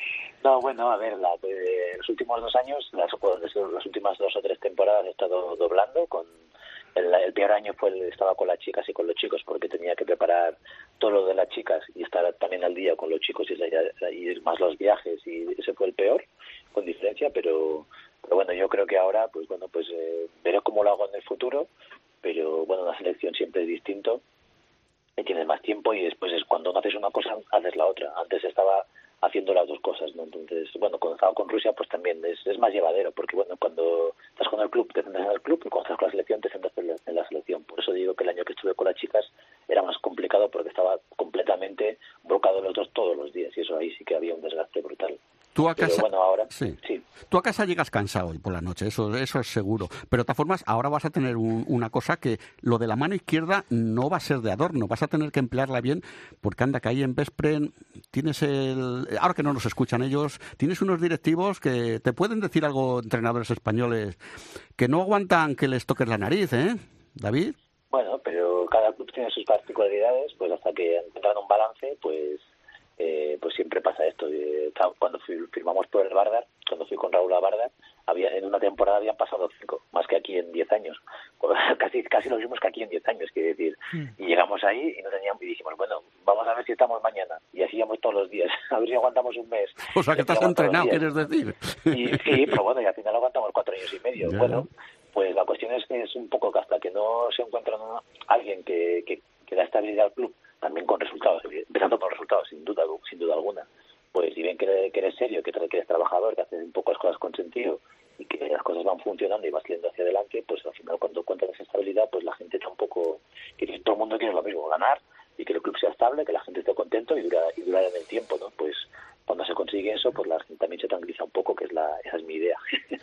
No, bueno, a ver, la, eh, los últimos dos años, las, las últimas dos o tres temporadas he estado doblando. Con el, el peor año fue el, estaba con las chicas y con los chicos porque tenía que preparar todo lo de las chicas y estar también al día con los chicos y, y más los viajes y ese fue el peor, con diferencia, pero, pero bueno, yo creo que ahora, pues bueno, pues eh, veré cómo lo hago en el futuro, pero bueno, la selección siempre es distinto. Tienes más tiempo y después es cuando haces una cosa haces la otra. Antes estaba haciendo las dos cosas, ¿no? Entonces, bueno, cuando estaba con Rusia pues también es, es más llevadero porque bueno, cuando estás con el club te centras en el club y cuando estás con la selección te centras en la, en la selección. Por eso digo que el año que estuve con las chicas era más complicado porque estaba completamente volcado en los dos todos los días y eso ahí sí que había un desgaste brutal. Tú a casa, Pero bueno, ahora sí. sí. Tú a casa llegas cansado hoy por la noche, eso, eso es seguro. Pero de todas formas, ahora vas a tener un, una cosa que lo de la mano izquierda no va a ser de adorno, vas a tener que emplearla bien, porque anda que ahí en Veszprém tienes el... Ahora que no nos escuchan ellos, tienes unos directivos que te pueden decir algo, entrenadores españoles, que no aguantan que les toques la nariz, ¿eh, David? Bueno, pero cada club tiene sus particularidades, pues hasta que encuentran un balance, pues... Eh, pues siempre pasa esto. Eh, cuando fui, firmamos por el Vardar, cuando fui con Raúl a Vardar, había, en una temporada habían pasado cinco, más que aquí en diez años. casi casi lo mismos que aquí en diez años, quiere decir. Y llegamos ahí y no teníamos, y dijimos, bueno, vamos a ver si estamos mañana. Y así íbamos todos los días, a ver si aguantamos un mes. O sea, que estás entrenado, quieres decir. Y, sí, pero bueno, y al final aguantamos cuatro años y medio. Ya. Bueno, pues la cuestión es que es un poco que hasta que no se encuentra ¿no? alguien que, que, que da estabilidad al club, también con resultados, empezando por resultados, sin duda sin duda alguna, pues si bien que, que eres serio, que, que eres trabajador, que haces un poco las cosas con sentido y que las cosas van funcionando y vas yendo hacia adelante, pues al final cuando encuentras esa estabilidad, pues la gente tampoco, que todo el mundo quiere lo mismo, ganar y que el club sea estable, que la gente esté contento y dura y durar en el tiempo, ¿no? Pues cuando se consigue eso, pues la gente también se tranquiliza un poco, que es la esa es mi idea.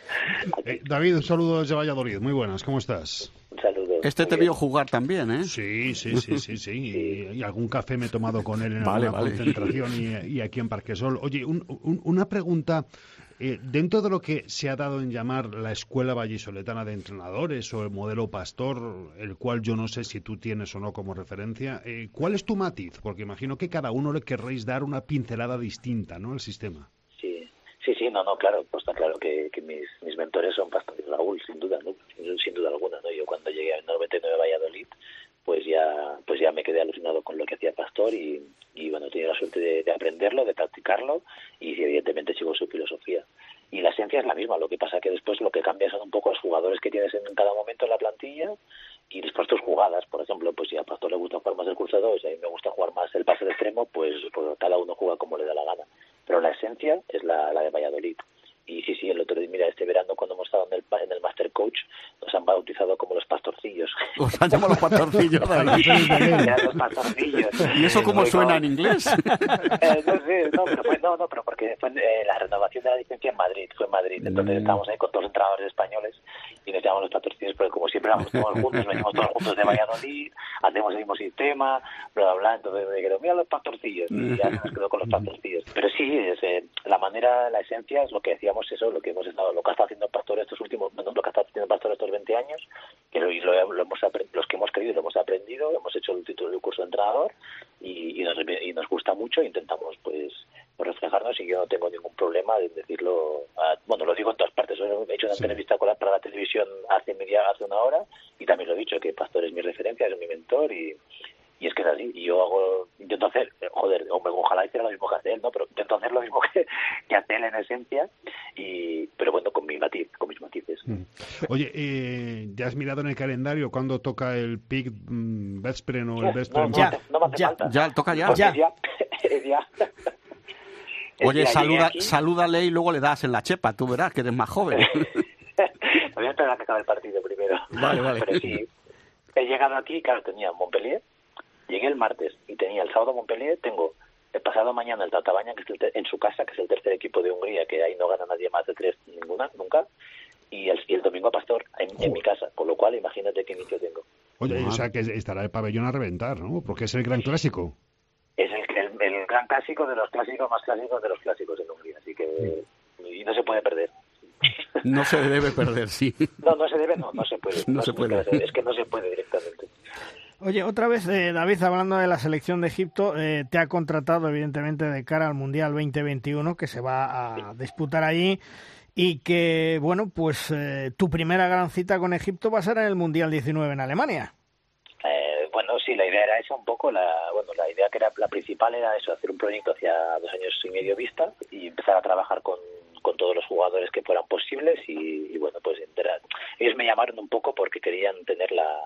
eh, David, un saludo desde Valladolid, muy buenas, ¿cómo estás? Un saludo. Este te vio jugar también, ¿eh? Sí, sí, sí, sí, sí. sí. Y, y algún café me he tomado con él en vale, alguna vale. concentración y, y aquí en Parquesol. Oye, un, un, una pregunta. Eh, dentro de lo que se ha dado en llamar la Escuela Vallisoletana de Entrenadores o el modelo Pastor, el cual yo no sé si tú tienes o no como referencia, eh, ¿cuál es tu matiz? Porque imagino que cada uno le querréis dar una pincelada distinta, ¿no?, al sistema. Sí, sí, sí, sí, no, no, claro, pues está claro que, que mis, mis mentores son Pastor y Raúl, sin duda, ¿no? Sin duda alguna, ¿no? Yo cuando llegué al noventa y nueve Valladolid, pues ya pues ya me quedé alucinado con lo que hacía Pastor y, y bueno, he tenido la suerte de, de aprenderlo, de practicarlo y evidentemente sigo su filosofía. Y la esencia es la misma, lo que pasa que después lo que cambia son un poco los jugadores que tienes en cada momento en la plantilla y después tus jugadas. Por ejemplo, pues si a Pastor le gusta jugar más el cruzado y a mí me gusta jugar más el pase de extremo, pues, pues cada uno juega como le da la gana. Pero la esencia es la, la de Valladolid. Y sí, sí, el otro día, mira, este verano cuando hemos estado en el, en el Master Coach, nos han bautizado como los pastorcillos. Os han llamado los pastorcillos. Los pastorcillos. ¿Y eso cómo Muy suena no, en inglés? Eh, no sé, no, pero fue, no, no, pero porque fue eh, la renovación de la licencia en Madrid, fue en Madrid. Entonces mm. estábamos ahí con todos los entrenadores españoles y nos llamamos los pastorcillos, porque como siempre vamos todos juntos, venimos todos juntos de Valladolid, hacemos el mismo sistema, bla, bla, bla. Entonces me dijeron, mira los pastorcillos, y ya se nos quedó con los pastorcillos. Pero sí, es, eh, la manera, la esencia es lo que decíamos, eso, lo que hemos estado, lo que ha estado haciendo Pastor estos últimos, bueno, lo que ha estado haciendo Pastor estos veinte años, que lo, lo, lo hemos los que hemos querido lo hemos aprendido, hemos hecho el título del curso de entrenador y, y, nos, y nos gusta mucho, intentamos pues reflejarnos y yo no tengo ningún problema en decirlo, a, bueno, lo digo en todas partes, he hecho una sí. entrevista con la, para la televisión hace media, hace una hora y también lo he dicho, que Pastor es mi referencia, es mi mentor y Y es que es así, y yo hago, intento hacer, joder, hombre, ojalá hiciera lo mismo que hace él, ¿no? Pero intento hacer lo mismo que, que hace él en esencia, y pero bueno, con mi matiz, con mis matices. Mm. Oye, eh, ¿ya has mirado en el calendario cuándo toca el P I C mm, Veszprém o el Veszprém? No, ya, no, no me hace ya, falta. ya, toca ya. Ya. ya. ya. Oye, ya saluda, salúdale y luego le das en la chepa, tú verás que eres más joven. Voy a esperar a que acabe el partido primero. Vale, vale. Pero sí, he llegado aquí, claro, tenía Montpellier. Llegué el martes y tenía el sábado Montpellier, tengo el pasado mañana el Tatabánya, que es el te- en su casa, que es el tercer equipo de Hungría, que ahí no gana nadie más de tres, ninguna, nunca, y el, y el domingo a Pastor en, en mi casa, con lo cual imagínate qué inicio tengo. Oye, o sea que estará el pabellón a reventar, ¿no? Porque es el gran clásico. Es el, el, el gran clásico de los clásicos más clásicos de los clásicos en Hungría, así que y no se puede perder. No se debe perder, sí. No, no se debe, no, no se puede. No, no se puede. puede. Es que no se puede directamente. Oye, otra vez, eh, David, hablando de la selección de Egipto, eh, te ha contratado evidentemente de cara al Mundial veinte veintiuno que se va a disputar allí y que, bueno, pues eh, tu primera gran cita con Egipto va a ser en el Mundial diecinueve en Alemania. Eh, bueno, sí, la idea era esa un poco, la bueno, la idea que era la principal era eso, hacer un proyecto hacia dos años y medio vista y empezar a trabajar con, con todos los jugadores que fueran posibles y, y bueno, pues enterar. Ellos me llamaron un poco porque querían tener la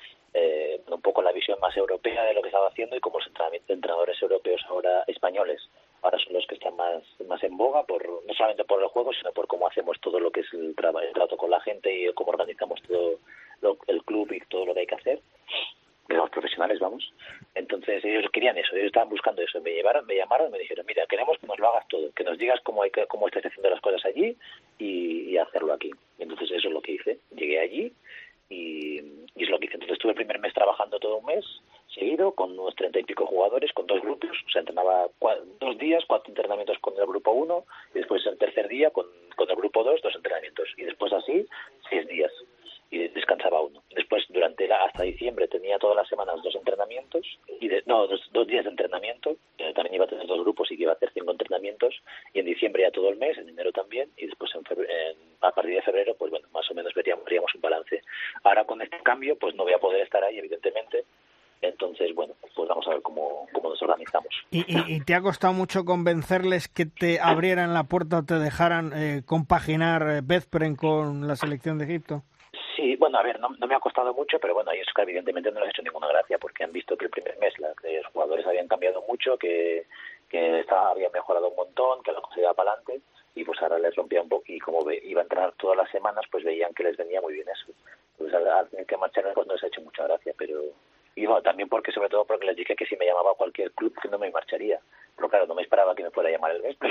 eh, un poco la visión más europea de lo que estaba haciendo y como los entrenadores europeos ahora españoles ahora son los que están más más en boga por no solamente por el juego sino por cómo hacemos todo lo que es el, tra- el trato con la gente y cómo organizamos todo lo, el club y todo lo que hay que hacer de los profesionales, vamos. Entonces ellos querían eso, ellos estaban buscando eso. Me llevaron, me llamaron y me dijeron, mira, queremos que nos lo hagas todo, que nos digas cómo hay que, cómo estás haciendo las cosas allí y, y hacerlo aquí. Y entonces eso es lo que hice. Llegué allí y, y es lo que hice. Entonces estuve el primer mes trabajando todo un mes seguido con unos treinta y pico jugadores, con dos grupos. O sea, entrenaba cua- dos días, cuatro entrenamientos con el grupo uno y después el tercer día con, con el grupo dos, dos entrenamientos. Y después así, seis días. Y descansaba uno. Después, durante la, hasta diciembre, tenía todas las semanas dos entrenamientos, y de, no, dos, dos días de entrenamiento, eh, también iba a tener dos grupos y que iba a hacer cinco entrenamientos, y en diciembre ya todo el mes, en enero también, y después en febrero, en, a partir de febrero, pues bueno, más o menos veríamos, veríamos un balance. Ahora con este cambio, pues no voy a poder estar ahí, evidentemente, entonces, bueno, pues vamos a ver cómo, cómo nos organizamos. ¿Y, y, ¿Y te ha costado mucho convencerles que te abrieran la puerta o te dejaran eh, compaginar eh, Veszprém con la selección de Egipto? Sí, bueno, a ver, no, no me ha costado mucho, pero bueno, a ellos que evidentemente no les ha hecho ninguna gracia porque han visto que el primer mes la, que los jugadores habían cambiado mucho, que, que estaba, habían mejorado un montón, que la cosa iba para adelante y pues ahora les rompía un poco y como ve, iba a entrenar todas las semanas, pues veían que les venía muy bien eso. Pues al, al tener que marcharme pues no les ha hecho mucha gracia, pero... Y bueno, también porque, sobre todo porque les dije que si me llamaba a cualquier club que no me marcharía. Pero claro, no me esperaba que me fuera a llamar el mes, pero...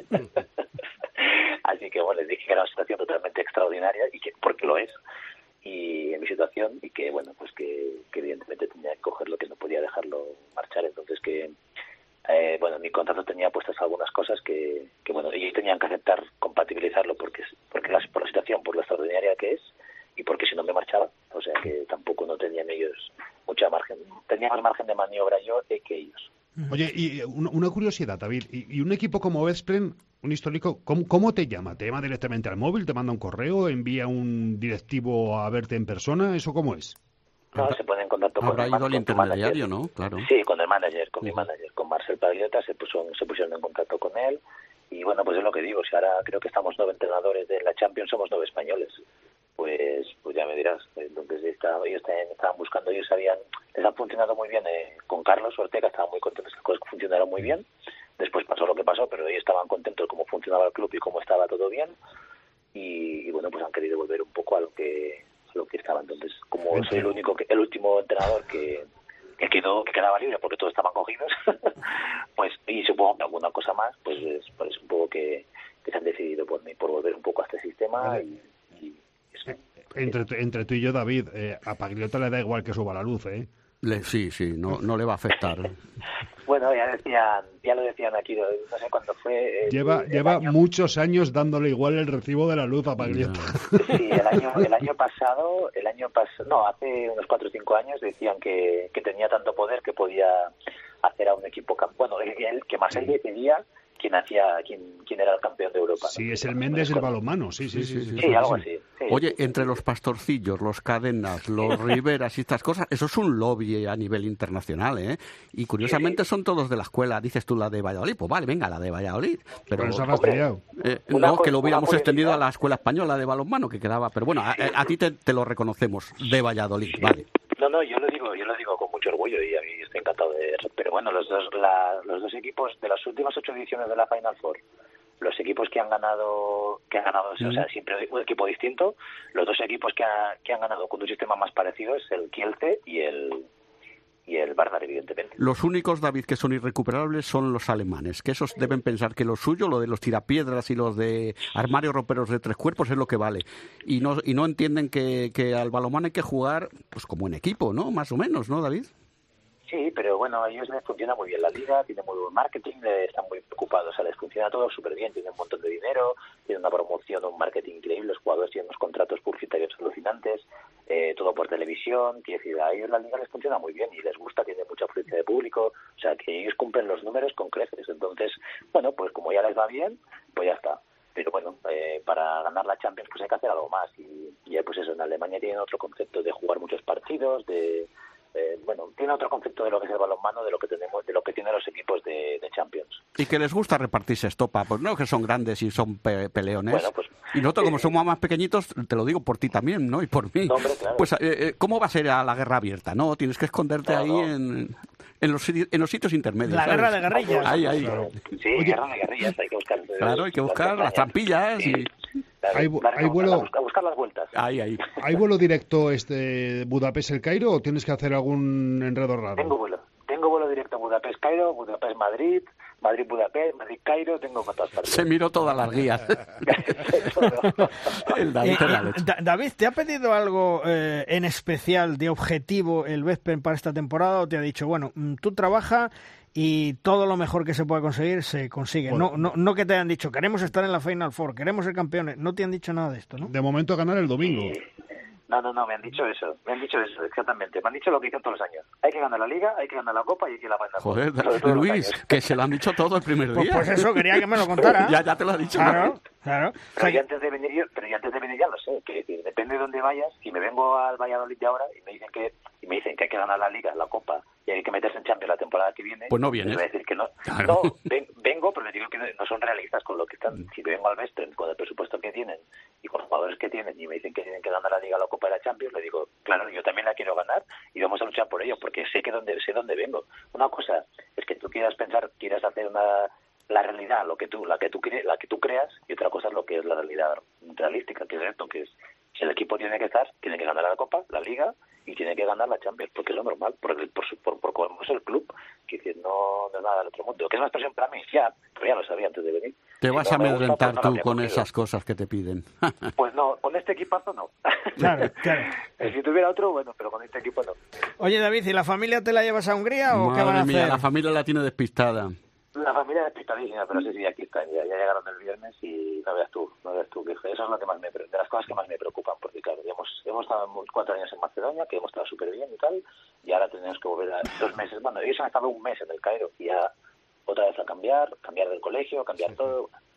Así que bueno, les dije que era una situación totalmente extraordinaria y que porque lo es. Y en mi situación y que bueno pues que, que evidentemente tenía que cogerlo, que no podía dejarlo marchar, entonces que eh, bueno, mi contrato tenía puestas algunas cosas que, que bueno, ellos tenían que aceptar compatibilizarlo porque porque la, por la situación, por lo extraordinaria que es y porque si no me marchaba, o sea que tampoco no tenían ellos mucha margen, tenía más margen de maniobra yo que ellos. Oye, y una curiosidad, David, y, y un equipo como Veszprém Un histórico, ¿cómo, ¿cómo te llama? ¿Te llama directamente al móvil? ¿Te manda un correo? ¿Envía un directivo a verte en persona? ¿Eso cómo es? No, se pone en contacto con Habrá el, ido con al tu intermediario, manager. ¿no? Claro. Sí, con el manager, con Sí. mi manager, con Marcel Pagliota, se, puso, se pusieron en contacto con él. Y bueno, pues es lo que digo, si ahora creo que estamos nueve entrenadores de la Champions, somos nueve españoles. Pues pues ya me dirás. Entonces estaba, ellos también estaban buscando, ellos sabían, les ha funcionado muy bien eh, con Carlos Ortega, estaban muy contentos que las cosas funcionaron muy bien. Después pasó lo que pasó, pero ellos estaban contentos cómo funcionaba el club y cómo estaba todo bien. Y, y bueno, pues han querido volver un poco a lo que a lo que estaba. Entonces, como soy el único, que, el último entrenador que, que quedó que quedaba libre porque todos estaban cogidos, pues y supongo que alguna cosa más, pues es, pues un poco que, que se han decidido por mí por volver un poco a este sistema. Vale. y, y eso. Entre, entre tú y yo, David, eh, a Pagliota le da igual que suba la luz, ¿eh? Le, sí, sí, no, no le va a afectar. Bueno, ya decían, ya lo decían aquí, no sé cuándo fue. El, lleva el lleva año... muchos años dándole igual el recibo de la luz a Pagliota. Sí, el año, el año pasado, el año pasado, no, hace unos cuatro o cinco años decían que, que tenía tanto poder que podía hacer a un equipo campeón. Bueno, él, que más él decidía quién hacía, quién, quién era el campeón de Europa. Sí, ¿no? es el Méndez del balonmano, sí, sí, sí. Sí, sí, sí, sí, sí algo sí. así. Sí. Oye, entre los Pastorcillos, los Cadenas, los Riveras y estas cosas, eso es un lobby a nivel internacional, ¿eh? Y curiosamente son todos de la escuela. Dices tú la de Valladolid, pues vale, venga, la de Valladolid. Pero, pero se ha fastidiado. Eh, no, que lo hubiéramos extendido a la escuela española de balonmano que quedaba. Pero bueno, a, a ti te, te lo reconocemos, de Valladolid, vale. No, no, yo lo digo, yo lo digo con mucho orgullo y a mí estoy encantado de eso. Pero bueno, los dos, la, los dos equipos de las últimas ocho ediciones de la Final Four, los equipos que han ganado, que han ganado, mm. o sea, siempre un equipo distinto, los dos equipos que, ha, que han ganado con un sistema más parecido es el Kielce y el y el Vardar, evidentemente. Los únicos, David, que son irrecuperables son los alemanes, que esos deben pensar que lo suyo, lo de los tirapiedras y los de armarios roperos de tres cuerpos es lo que vale. Y no y no entienden que, que al balonmano hay que jugar pues como en equipo, ¿no? Más o menos, ¿no, David? Sí, pero bueno, a ellos les funciona muy bien la liga, tienen muy buen marketing, están muy preocupados, o sea, les funciona todo súper bien, tienen un montón de dinero, tienen una promoción, un marketing increíble, los jugadores tienen unos contratos publicitarios alucinantes, eh, todo por televisión, quiero decir, a ellos la liga les funciona muy bien y les gusta, tienen mucha afluencia de público, o sea, que ellos cumplen los números con creces, entonces, bueno, pues como ya les va bien, pues ya está. Pero bueno, eh, para ganar la Champions pues hay que hacer algo más y, y pues eso, en Alemania tienen otro concepto de jugar muchos partidos, de... Eh, bueno, tiene otro concepto de lo que es el balonmano, de lo que tenemos, de lo que tienen los equipos de, de Champions. Y que les gusta repartirse estopa, pues no que son grandes y son pe peleones. Bueno, pues, y nosotros, eh, como somos más pequeñitos, te lo digo por ti también, ¿no? Y por mí. No, hombre, claro. Pues, eh, ¿cómo va a ser a la guerra abierta? No, tienes que esconderte no, ahí no. En, en, los, en los sitios intermedios. La ¿sabes? guerra de guerrillas. Ahí, ahí. Claro. Sí, Oye, guerra de guerrillas, hay que buscar. Claro, hay que buscar las trampillas sí. y... Claro, Hay, claro, hay vuelo... a buscar las vueltas. Ahí, ahí. ¿Hay vuelo directo este Budapest-El Cairo o tienes que hacer algún enredo raro? Tengo vuelo. Tengo vuelo directo a Budapest-Cairo, Budapest-Madrid, Madrid-Budapest, Madrid-Cairo, tengo para todas partes. Se miró todas las guías. El David, eh, eh, da David, ¿te ha pedido algo eh, en especial de objetivo el Vespen para esta temporada o te ha dicho, bueno, tú trabaja y todo lo mejor que se pueda conseguir se consigue? Bueno, no, no, no que te hayan dicho, queremos estar en la Final Four, queremos ser campeones. No te han dicho nada de esto, ¿no? De momento ganar el domingo. No, no, no, me han dicho eso, me han dicho eso, exactamente. Me han dicho lo que dicen todos los años. Hay que ganar la Liga, hay que ganar la Copa y hay que ir a la Final Four. Joder, Luis, que se lo han dicho todo el primer día. Pues, pues eso, quería que me lo contara. ya, ya te lo ha dicho. Claro, claro. Pero yo antes de venir, yo, pero yo antes de venir ya lo sé, que decir, depende de dónde vayas, si me vengo al Valladolid de ahora y me dicen que y me dicen que hay que ganar la Liga, la Copa y hay que meterse en Champions la temporada que viene, pues no vienes. voy a decir que no. Claro. No, ven, vengo, pero les digo que no, no son realistas con lo que están. Si vengo al Vespen con el presupuesto que tienen y con los jugadores que tienen y me dicen que tienen que ganar la Liga, la Copa y la Champions, le digo, claro, yo también la quiero ganar y vamos a luchar por ello porque sé que dónde sé dónde vengo. Una cosa es que tú quieras pensar, quieras hacer una la realidad, lo que tú, la que tú la que tú creas, y otra cosa es lo que es la realidad realística, que es esto, que es si el equipo tiene que estar, tiene que ganar la Copa, la Liga y tiene que ganar la Champions, porque es lo normal, porque por por, por, por cómo es el club, que decir, no, no es nada del otro mundo, que es una expresión para mí, ya, pero ya lo sabía antes de venir. Te si vas no a amedrentar pues no tú con cogido. esas cosas que te piden. Pues no, con este equipazo no. Claro, claro. Si tuviera otro, bueno, pero con este equipo no. Oye, David, ¿y la familia te la llevas a Hungría o Madre qué van a mía, hacer? la familia la tiene despistada. La familia es despistadísima, pero sí, sí, aquí están, ya, ya llegaron el viernes y no veas tú, no veas tú, que eso es lo que más me, de las cosas que más me preocupan, porque claro, ya hemos, hemos estado cuatro años en Macedonia, que hemos estado súper bien y tal, y ahora tenemos que volver a dos meses, bueno, ellos han estado un mes en el Cairo, y ya otra vez a cambiar, cambiar del colegio, cambiar todo,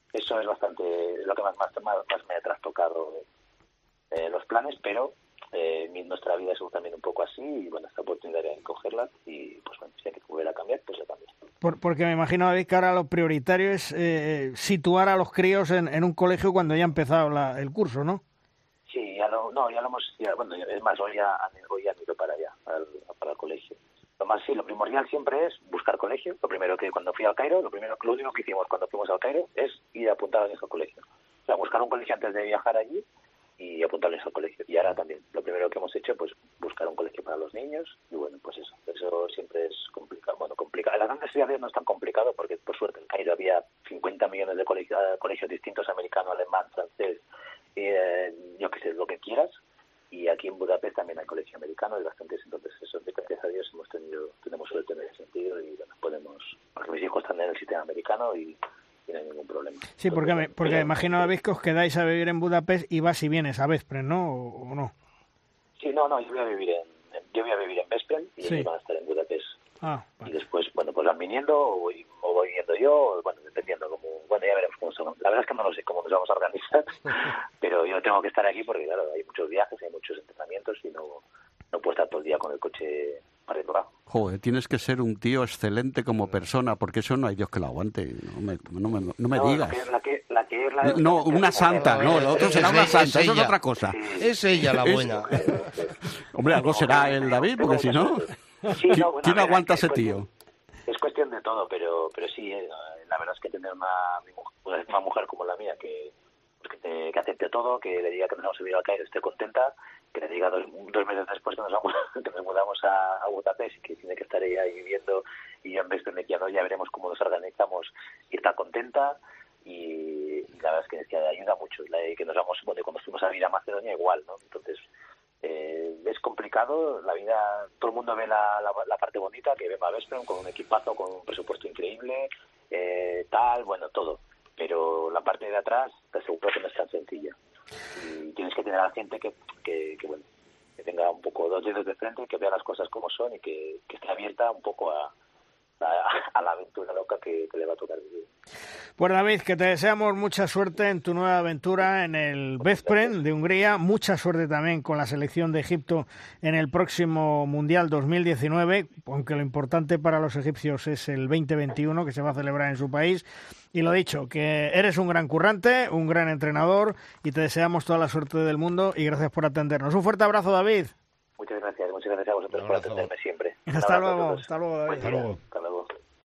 eso es bastante lo que más más, más, más me ha trastocado eh, los planes, pero eh, nuestra vida es también un poco así y bueno, esta oportunidad de cogerla y pues bueno, si hay que volver a cambiar, pues se cambia. Por, porque me imagino, David, que ahora lo prioritario es eh, situar a los críos en, en un colegio cuando ya ha empezado la, el curso, ¿no? Sí, ya lo, no, ya lo hemos, ya, bueno, es más, hoy ya, hoy ya han ido para allá, al, para el colegio. Lo más, sí, lo primordial siempre es buscar colegio. Lo primero que cuando fui al Cairo, lo primero, lo único que hicimos cuando fuimos al Cairo es ir a apuntar a nuestro colegio. O sea, buscar un colegio antes de viajar allí y apuntarles al colegio. Y ahora también, lo primero que hemos hecho, pues buscar un colegio para los niños y bueno, pues eso, eso siempre es complicado. Bueno, complicado. En las grandes ciudades no es tan complicado porque por suerte en Cairo había cincuenta millones de colegios, colegios distintos, americano, alemán, francés, eh, yo qué sé, lo que quieras. Y aquí en Budapest también hay colegio americano y bastantes, entonces eso, de gracias a Dios hemos tenido, tenemos suerte en ese sentido y bueno, podemos, porque mis hijos están en el sistema americano y, y no hay ningún problema. Sí, porque entonces, me, porque pero, imagino, David, que os quedáis a vivir en Budapest y vas y vienes a Veszprém, ¿no? ¿O, o no? Sí, no, no, yo voy a vivir en, yo voy a vivir en Veszprém y sí. Ellos van a estar en Budapest. Ah, vale. Y después, bueno, pues van viniendo o voy, o voy yendo yo, o, bueno, dependiendo como, bueno, ya veremos cómo son. La verdad es que no lo sé cómo nos vamos a organizar, pero yo tengo que estar aquí porque, claro, hay muchos viajes, hay muchos entrenamientos y no, no puedo estar todo el día con el coche para ir abajo. Joder, tienes que ser un tío excelente como persona, porque eso no hay Dios que lo aguante. No me, no me, no me no, digas. La que, la que, la que es la no, una santa, no, lo otro será una santa, eso es otra cosa. Sí. Es ella la buena. Hombre, algo será el David, porque si no... Sí, no, bueno, ¿quién ver, aguanta a ese cuestión, tío? Es cuestión de todo, pero pero sí, eh, la verdad es que tener una, una mujer como la mía que, pues que, te, que acepte todo, que le diga que nos vamos a vivir al Cairo, esté contenta, que le diga dos, dos meses después que nos vamos, que nos mudamos a, a Budapest y que tiene que estar ella ahí viviendo y yo en vez de decir, no, ya veremos cómo nos organizamos y está contenta y, y la verdad es que decía, ayuda mucho, la, que nos vamos, bueno, cuando fuimos a vivir a Macedonia igual, ¿no? Entonces Eh, es complicado, la vida, todo el mundo ve la, la, la parte bonita, que ve a Veszprém con un equipazo, con un presupuesto increíble, eh, tal, bueno, todo, pero la parte de atrás te aseguro que no es tan sencilla y tienes que tener a la gente que, que, que bueno, que tenga un poco dos dedos de frente, que vea las cosas como son y que, que esté abierta un poco a a la aventura loca que, que le va a tocar vivir. Pues David, que te deseamos mucha suerte en tu nueva aventura en el Veszprém de Hungría, mucha suerte también con la selección de Egipto en el próximo Mundial dos mil diecinueve, aunque lo importante para los egipcios es el veinte veintiuno que se va a celebrar en su país. Y lo dicho, que eres un gran currante, un gran entrenador y te deseamos toda la suerte del mundo y gracias por atendernos. Un fuerte abrazo, David. Muchas gracias, muchas gracias a vosotros por atenderme siempre. Hasta luego, hasta luego, David. Hasta luego. Hasta luego.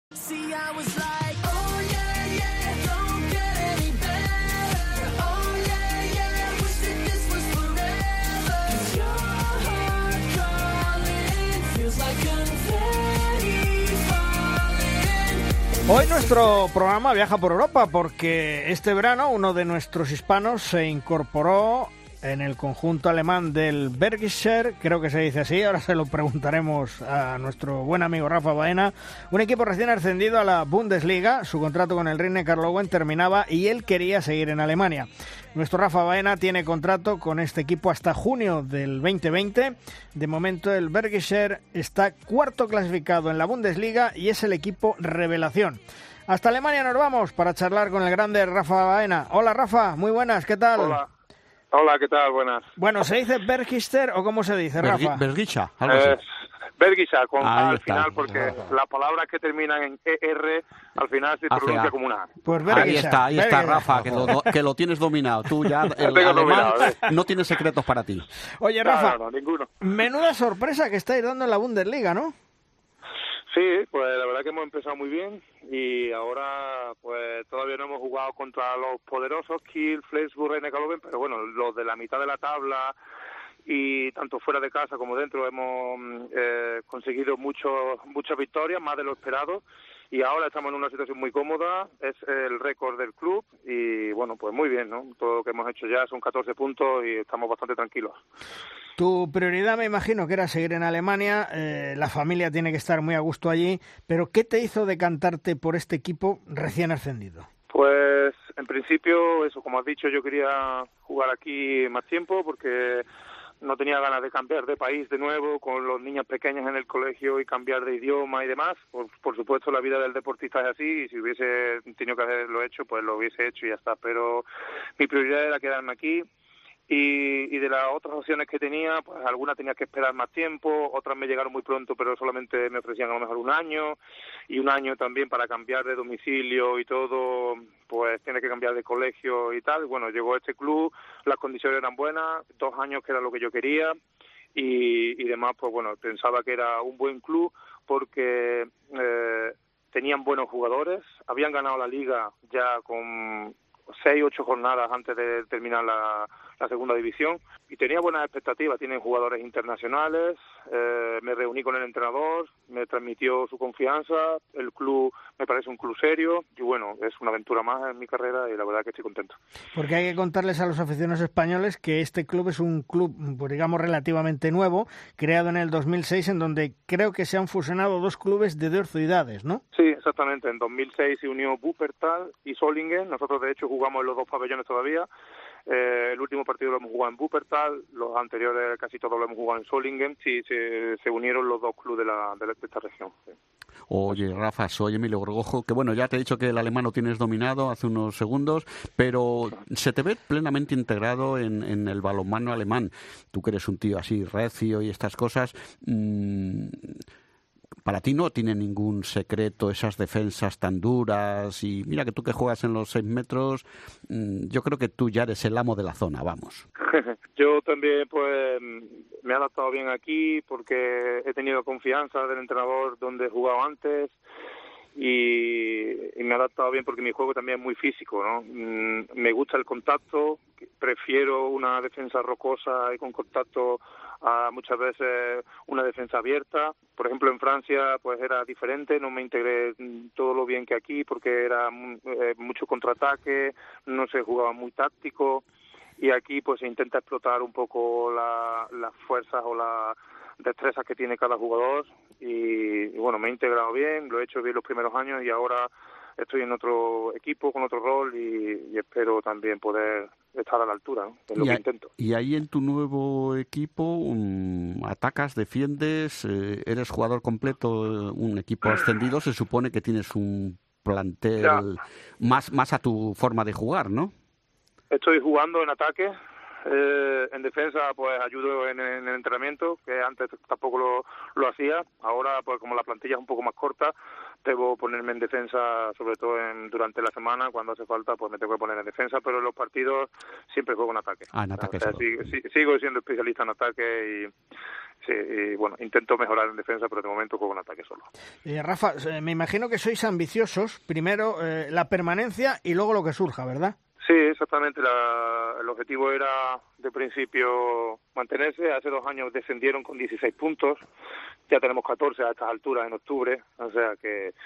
Hoy nuestro programa viaja por Europa porque este verano uno de nuestros hispanos se incorporó en el conjunto alemán del Bergischer, creo que se dice así, ahora se lo preguntaremos a nuestro buen amigo Rafa Baena, un equipo recién ascendido a la Bundesliga, su contrato con el Rhein-Neckar-Löwen terminaba y él quería seguir en Alemania. Nuestro Rafa Baena tiene contrato con este equipo hasta junio del veinte veinte, de momento el Bergischer está cuarto clasificado en la Bundesliga y es el equipo revelación. Hasta Alemania nos vamos para charlar con el grande Rafa Baena. Hola Rafa, muy buenas, ¿qué tal? Hola. Hola, ¿qué tal? Buenas. Bueno, ¿se dice Bergischer o cómo se dice, Rafa? Bergischer, algo así. Eh, Bergischer, con Ahí A al está. final, porque las palabras que terminan en E R al final se Hace pronuncia A. como una A. Pues Ahí Bergischer, está, ahí está, Bergischer. Rafa, que lo, que lo tienes dominado. Tú ya, el tengo alemán, dominado, ¿eh? no tiene secretos para ti. Oye, No, Rafa, no, no, ninguno. menuda sorpresa que estáis dando en la Bundesliga, ¿no? Sí, pues la verdad que hemos empezado muy bien y ahora pues todavía no hemos jugado contra los poderosos Kiel, Flensburg, Rhein-Neckar-Löwen, pero bueno, los de la mitad de la tabla y tanto fuera de casa como dentro hemos eh, conseguido mucho, muchas victorias, más de lo esperado, y ahora estamos en una situación muy cómoda, es el récord del club y bueno, pues muy bien, ¿no? Todo lo que hemos hecho ya son catorce puntos y estamos bastante tranquilos. Tu prioridad me imagino que era seguir en Alemania, eh, la familia tiene que estar muy a gusto allí, pero ¿qué te hizo decantarte por este equipo recién ascendido? Pues en principio, eso como has dicho, yo quería jugar aquí más tiempo porque no tenía ganas de cambiar de país de nuevo, con los niños pequeños en el colegio y cambiar de idioma y demás. Por, por supuesto, la vida del deportista es así, y si hubiese tenido que haberlo hecho, pues lo hubiese hecho y ya está. Pero mi prioridad era quedarme aquí. Y, y de las otras opciones que tenía, pues algunas tenía que esperar más tiempo, otras me llegaron muy pronto, pero solamente me ofrecían a lo mejor un año, y un año también para cambiar de domicilio y todo, pues tiene que cambiar de colegio y tal. Bueno, llegó este club, las condiciones eran buenas, dos años que era lo que yo quería, y, y demás, pues bueno, pensaba que era un buen club porque eh, tenían buenos jugadores, habían ganado la liga ya con seis, ocho jornadas antes de terminar la, la segunda división, y tenía buenas expectativas. Tienen jugadores internacionales, eh, me reuní con el entrenador, me transmitió su confianza, el club me parece un club serio, y bueno, es una aventura más en mi carrera y la verdad que estoy contento. Porque hay que contarles a los aficionados españoles que este club es un club, pues digamos, relativamente nuevo, creado en el dos mil seis, en donde creo que se han fusionado dos clubes de dos ciudades, ¿no? Sí, exactamente. En dos mil seis se unió Wuppertal y Solingen. Nosotros, de hecho, jugamos en los dos pabellones todavía. Eh, el último partido lo hemos jugado en Wuppertal, los anteriores casi todos lo hemos jugado en Solingen. Sí, se, se unieron los dos clubes de, la, de, la, de esta región. Sí. Oye, Rafa, soy Emilio Gorgojo, que bueno, ya te he dicho que el alemán lo tienes dominado hace unos segundos, pero se te ve plenamente integrado en, en el balonmano alemán. Tú que eres un tío así recio y estas cosas, mmm, para ti no tiene ningún secreto esas defensas tan duras, y mira que tú que juegas en los seis metros, mmm, yo creo que tú ya eres el amo de la zona, vamos. Yo también pues me he adaptado bien aquí porque he tenido confianza del entrenador donde he jugado antes, y, y me he adaptado bien porque mi juego también es muy físico, ¿no? Mm, me gusta el contacto, prefiero una defensa rocosa y con contacto a muchas veces una defensa abierta. Por ejemplo, en Francia pues era diferente, no me integré todo lo bien que aquí porque era eh, mucho contraataque, no se jugaba muy táctico, y aquí pues se intenta explotar un poco la, las fuerzas o las destrezas que tiene cada jugador, y, y bueno, me he integrado bien, lo he hecho bien los primeros años, y ahora estoy en otro equipo con otro rol, y, y espero también poder estar a la altura, ¿no? Es lo y, que a, intento. Y ahí en tu nuevo equipo um, atacas, defiendes, eh, eres jugador completo, un equipo ascendido, se supone que tienes un plantel más, más a tu forma de jugar, ¿no? Estoy jugando en ataque, eh, en defensa pues ayudo en, en el entrenamiento, que antes tampoco lo, lo hacía. Ahora pues como la plantilla es un poco más corta, debo ponerme en defensa, sobre todo en, durante la semana, cuando hace falta pues me tengo que poner en defensa, pero en los partidos siempre juego en ataque. Ah, en ataque. O sea, sigo, sigo siendo especialista en ataque, y sí, y bueno, intento mejorar en defensa, pero de momento juego en ataque solo. Eh, Rafa, me imagino que sois ambiciosos, primero eh, la permanencia y luego lo que surja, ¿verdad? Sí, exactamente. La, el objetivo era, de principio, mantenerse. Hace dos años descendieron con dieciséis puntos. Ya tenemos catorce a estas alturas en octubre. O sea que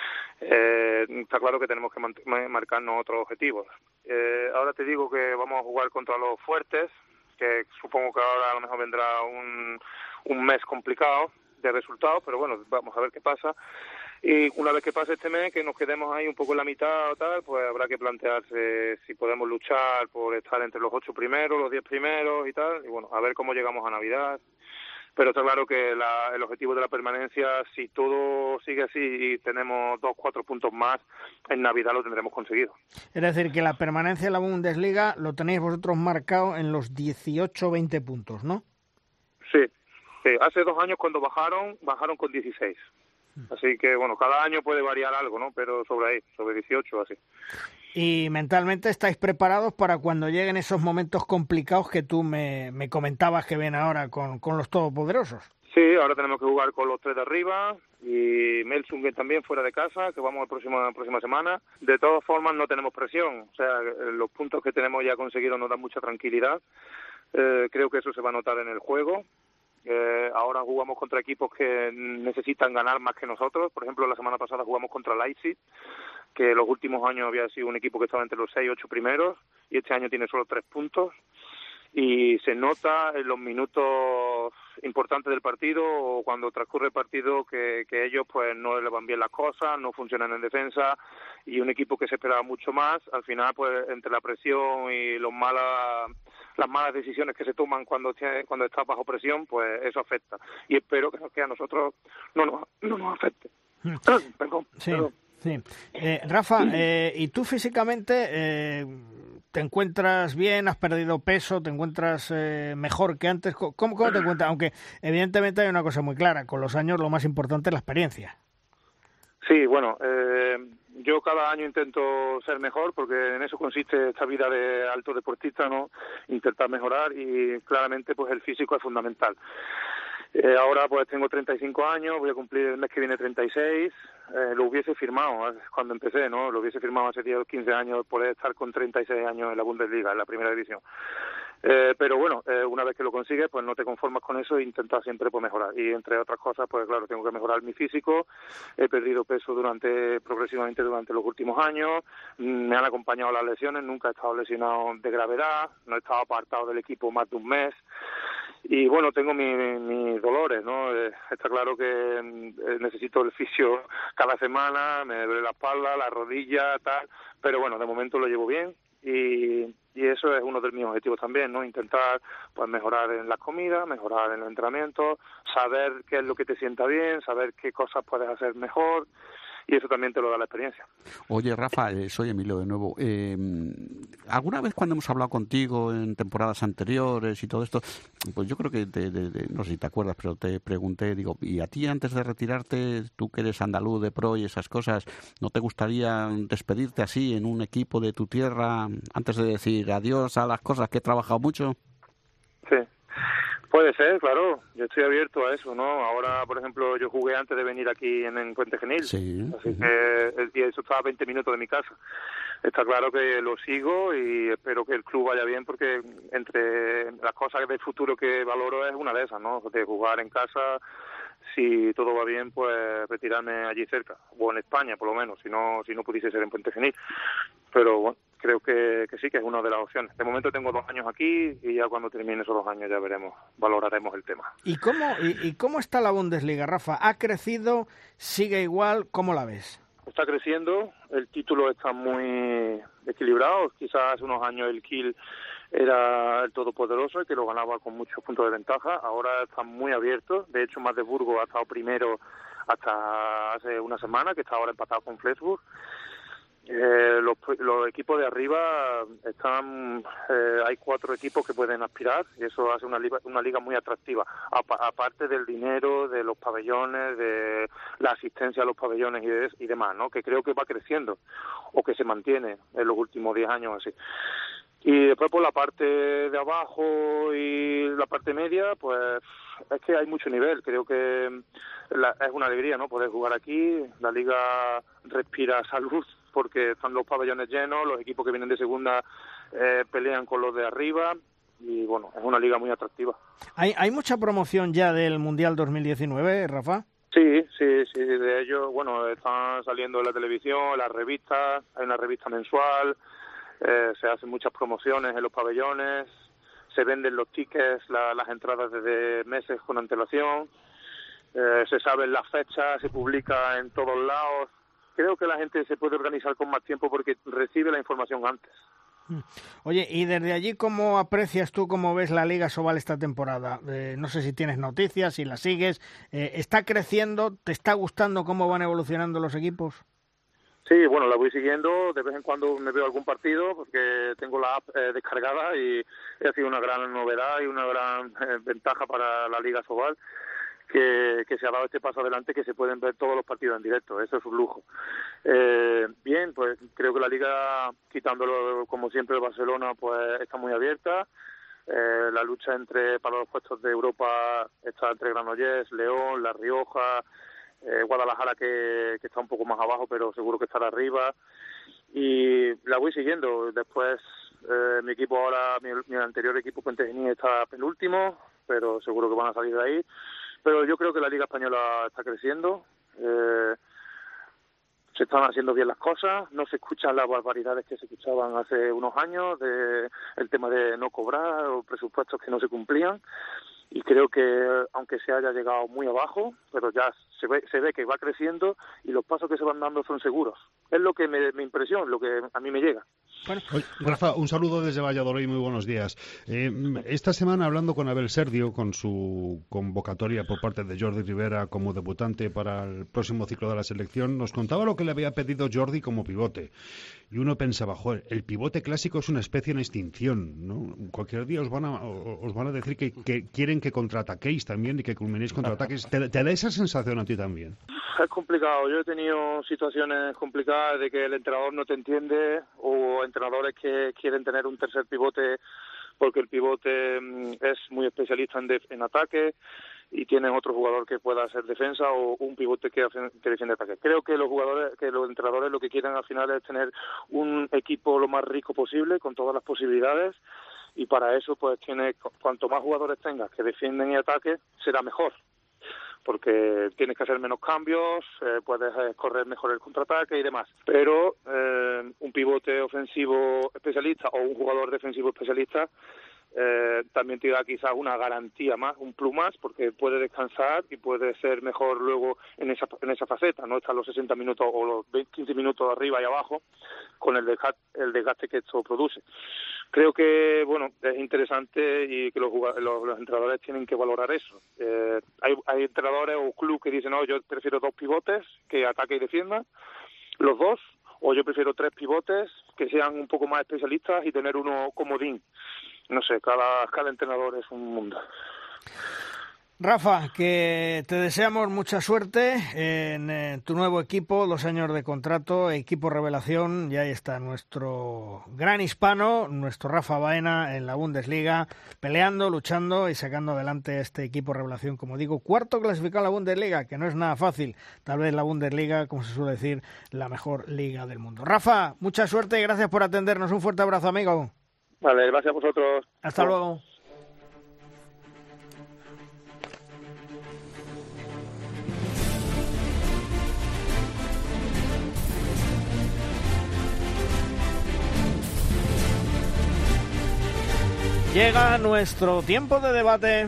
eh, está claro que tenemos que man- marcarnos otros objetivos. Eh, ahora te digo que vamos a jugar contra los fuertes, que supongo que ahora a lo mejor vendrá un, un mes complicado de resultados, pero bueno, vamos a ver qué pasa. Y una vez que pase este mes, que nos quedemos ahí un poco en la mitad o tal, pues habrá que plantearse si podemos luchar por estar entre los ocho primeros, los diez primeros y tal, y bueno, a ver cómo llegamos a Navidad. Pero está claro que la, el objetivo de la permanencia, si todo sigue así y tenemos dos, cuatro puntos más, en Navidad lo tendremos conseguido. Es decir, que la permanencia en la Bundesliga lo tenéis vosotros marcado en los dieciocho veinte puntos, ¿no? Sí, sí. Hace dos años cuando bajaron, bajaron con dieciséis. Así que, bueno, cada año puede variar algo, ¿no? Pero sobre ahí, sobre dieciocho, así. ¿Y mentalmente estáis preparados para cuando lleguen esos momentos complicados que tú me, me comentabas que ven ahora con, con los todopoderosos? Sí, ahora tenemos que jugar con los tres de arriba y Melsungen también fuera de casa, que vamos la próxima, próxima semana. De todas formas, no tenemos presión. O sea, los puntos que tenemos ya conseguidos nos dan mucha tranquilidad. Eh, creo que eso se va a notar en el juego. Eh, ahora jugamos contra equipos que necesitan ganar más que nosotros. Por ejemplo, la semana pasada jugamos contra Leipzig, que los últimos años había sido un equipo que estaba entre los seis y ocho primeros, y este año tiene solo tres puntos. y se nota en los minutos importantes del partido o cuando transcurre el partido que, que ellos pues no le van bien las cosas, no funcionan en defensa, y un equipo que se esperaba mucho más, al final pues entre la presión y los malas las malas decisiones que se toman cuando cuando estás bajo presión, pues eso afecta, y espero que, que a nosotros no nos, no nos afecte. Perdón, sí, perdón. Sí. Eh, Rafa, eh, ¿y tú físicamente eh, te encuentras bien? ¿Has perdido peso? ¿Te encuentras eh, mejor que antes? ¿Cómo, ¿Cómo te encuentras? Aunque evidentemente hay una cosa muy clara, con los años lo más importante es la experiencia. Sí, bueno, eh, yo cada año intento ser mejor porque en eso consiste esta vida de alto deportista, ¿no? Intentar mejorar, y claramente pues el físico es fundamental. Eh, ahora pues tengo treinta y cinco años, voy a cumplir el mes que viene treinta y seis, eh, lo hubiese firmado cuando empecé, ¿no? Lo hubiese firmado hace diez o quince años, poder estar con treinta y seis años en la Bundesliga, en la primera división. Eh, pero bueno, eh, una vez que lo consigues, pues no te conformas con eso e intentas siempre pues mejorar. Y entre otras cosas, pues claro, tengo que mejorar mi físico, he perdido peso durante progresivamente durante los últimos años, me han acompañado las lesiones, nunca he estado lesionado de gravedad, no he estado apartado del equipo más de un mes. Y bueno, tengo mis mi dolores, ¿no? Eh, está claro que eh, necesito el fisio cada semana, me duele la espalda, la rodilla, tal, pero bueno, de momento lo llevo bien, y, y eso es uno de mis objetivos también, ¿no? Intentar pues mejorar en las comidas, mejorar en los entrenamientos, saber qué es lo que te sienta bien, saber qué cosas puedes hacer mejor, y eso también te lo da la experiencia. Oye, Rafa, eh, soy Emilio de nuevo. Eh, ¿Alguna vez cuando hemos hablado contigo en temporadas anteriores y todo esto, pues yo creo que, te, de, de, no sé si te acuerdas, pero te pregunté, digo, ¿y a ti antes de retirarte, tú que eres andaluz de pro y esas cosas, no te gustaría despedirte así en un equipo de tu tierra antes de decir adiós a las cosas que he trabajado mucho? Sí. Puede ser, claro, yo estoy abierto a eso, ¿no? Ahora, por ejemplo, yo jugué antes de venir aquí en, en Puente Genil, sí, así uh-huh. que y eso estaba a veinte minutos de mi casa. Está claro que lo sigo y espero que el club vaya bien, porque entre las cosas del futuro que valoro es una de esas, ¿no? De jugar en casa, si todo va bien, pues retirarme allí cerca, o en España por lo menos, si no si no pudiese ser en Puente Genil. Pero bueno, creo que, que sí, que es una de las opciones. De momento tengo dos años aquí y ya cuando termine esos dos años ya veremos, valoraremos el tema. ¿Y cómo, y, y cómo está la Bundesliga, Rafa? ¿Ha crecido? ¿Sigue igual? ¿Cómo la ves? Está creciendo, el título está muy equilibrado. Quizás hace unos años el Kiel era el todopoderoso, el que lo ganaba con muchos puntos de ventaja. Ahora está muy abierto. De hecho, Magdeburgo ha estado primero hasta hace una semana, que está ahora empatado con Flensburg. Eh, los, los equipos de arriba están, eh, hay cuatro equipos que pueden aspirar, y eso hace una liga, una liga muy atractiva, a, aparte del dinero, de los pabellones, de la asistencia a los pabellones y, de, y demás, ¿no? Que creo que va creciendo o que se mantiene en los últimos diez años así. Y después por la parte de abajo y la parte media, pues es que hay mucho nivel. Creo que la, es una alegría, ¿no? Poder jugar aquí. La liga respira salud porque están los pabellones llenos, los equipos que vienen de segunda eh, pelean con los de arriba, y bueno, es una liga muy atractiva. ¿Hay, hay mucha promoción ya del Mundial dos mil diecinueve, Rafa? Sí, sí, sí, de ellos, bueno, están saliendo en la televisión, en las revistas, hay una revista mensual, eh, se hacen muchas promociones en los pabellones, se venden los tickets, la, las entradas desde meses con antelación, eh, se saben las fechas, se publica en todos lados. Creo que la gente se puede organizar con más tiempo porque recibe la información antes. Oye, y desde allí, ¿cómo aprecias tú, cómo ves la Liga Sobal esta temporada? Eh, no sé si tienes noticias, si la sigues. Eh, ¿Está creciendo? ¿Te está gustando cómo van evolucionando los equipos? Sí, bueno, la voy siguiendo. De vez en cuando me veo algún partido porque tengo la app eh, descargada, y ha sido una gran novedad y una gran eh, ventaja para la Liga Sobal. Que, que se ha dado este paso adelante, que se pueden ver todos los partidos en directo. Eso es un lujo. Eh, bien, pues creo que la Liga, quitándolo como siempre el Barcelona, pues está muy abierta. Eh, la lucha entre para los puestos de Europa está entre Granollers, León, La Rioja, eh, Guadalajara, que, que está un poco más abajo, pero seguro que estará arriba. Y la voy siguiendo. Después, eh, mi equipo ahora, mi, mi anterior equipo, Puente Genil, está penúltimo, pero seguro que van a salir de ahí. Pero yo creo que la Liga Española está creciendo. Eh, se están haciendo bien las cosas, no se escuchan las barbaridades que se escuchaban hace unos años, de el tema de no cobrar o presupuestos que no se cumplían. Y creo que, aunque se haya llegado muy abajo, pero ya se ve, se ve que va creciendo y los pasos que se van dando son seguros. Es lo que me, me impresiona, lo que a mí me llega. Bueno, oye, Rafa, un saludo desde Valladolid, muy buenos días. Eh, esta semana, hablando con Abel Serdio, con su convocatoria por parte de Jordi Rivera como debutante para el próximo ciclo de la selección, nos contaba lo que le había pedido Jordi como pivote. Y uno pensaba, joder, el pivote clásico es una especie en extinción, ¿no? Cualquier día os van a, os van a decir que, que quieren que contraataquéis también y que culminéis contraataques. ¿Te, ¿Te da esa sensación a ti también? Es complicado. Yo he tenido situaciones complicadas de que el entrenador no te entiende, o entrenadores que quieren tener un tercer pivote porque el pivote es muy especialista en, en ataque y tienen otro jugador que pueda hacer defensa, o un pivote que, que defiende ataque. Creo que los jugadores, que los entrenadores lo que quieren al final es tener un equipo lo más rico posible, con todas las posibilidades, y para eso pues tiene, cuanto más jugadores tengas que defienden y ataque, será mejor, porque tienes que hacer menos cambios, eh, puedes eh, correr mejor el contraataque y demás. Pero eh, un pivote ofensivo especialista o un jugador defensivo especialista eh, también te da quizás una garantía más, un plus más, porque puede descansar y puede ser mejor luego en esa en esa faceta, no estar los sesenta minutos o los veinte, quince minutos arriba y abajo con el desgaste, el desgaste que esto produce. Creo que, bueno, es interesante y que los, los, los entrenadores tienen que valorar eso. Eh, hay, hay entrenadores o clubes que dicen, no, yo prefiero dos pivotes que ataque y defienda, los dos, o yo prefiero tres pivotes que sean un poco más especialistas y tener uno comodín. No sé, cada, cada entrenador es un mundo. Rafa, que te deseamos mucha suerte en, en tu nuevo equipo, dos años de contrato, equipo revelación, y ahí está nuestro gran hispano, nuestro Rafa Baena en la Bundesliga, peleando, luchando y sacando adelante este equipo revelación, como digo, cuarto clasificado en la Bundesliga, que no es nada fácil, tal vez la Bundesliga, como se suele decir, la mejor liga del mundo. Rafa, mucha suerte y gracias por atendernos, un fuerte abrazo, amigo. Vale, gracias a vosotros. Hasta Chao. Luego. Llega nuestro tiempo de debate.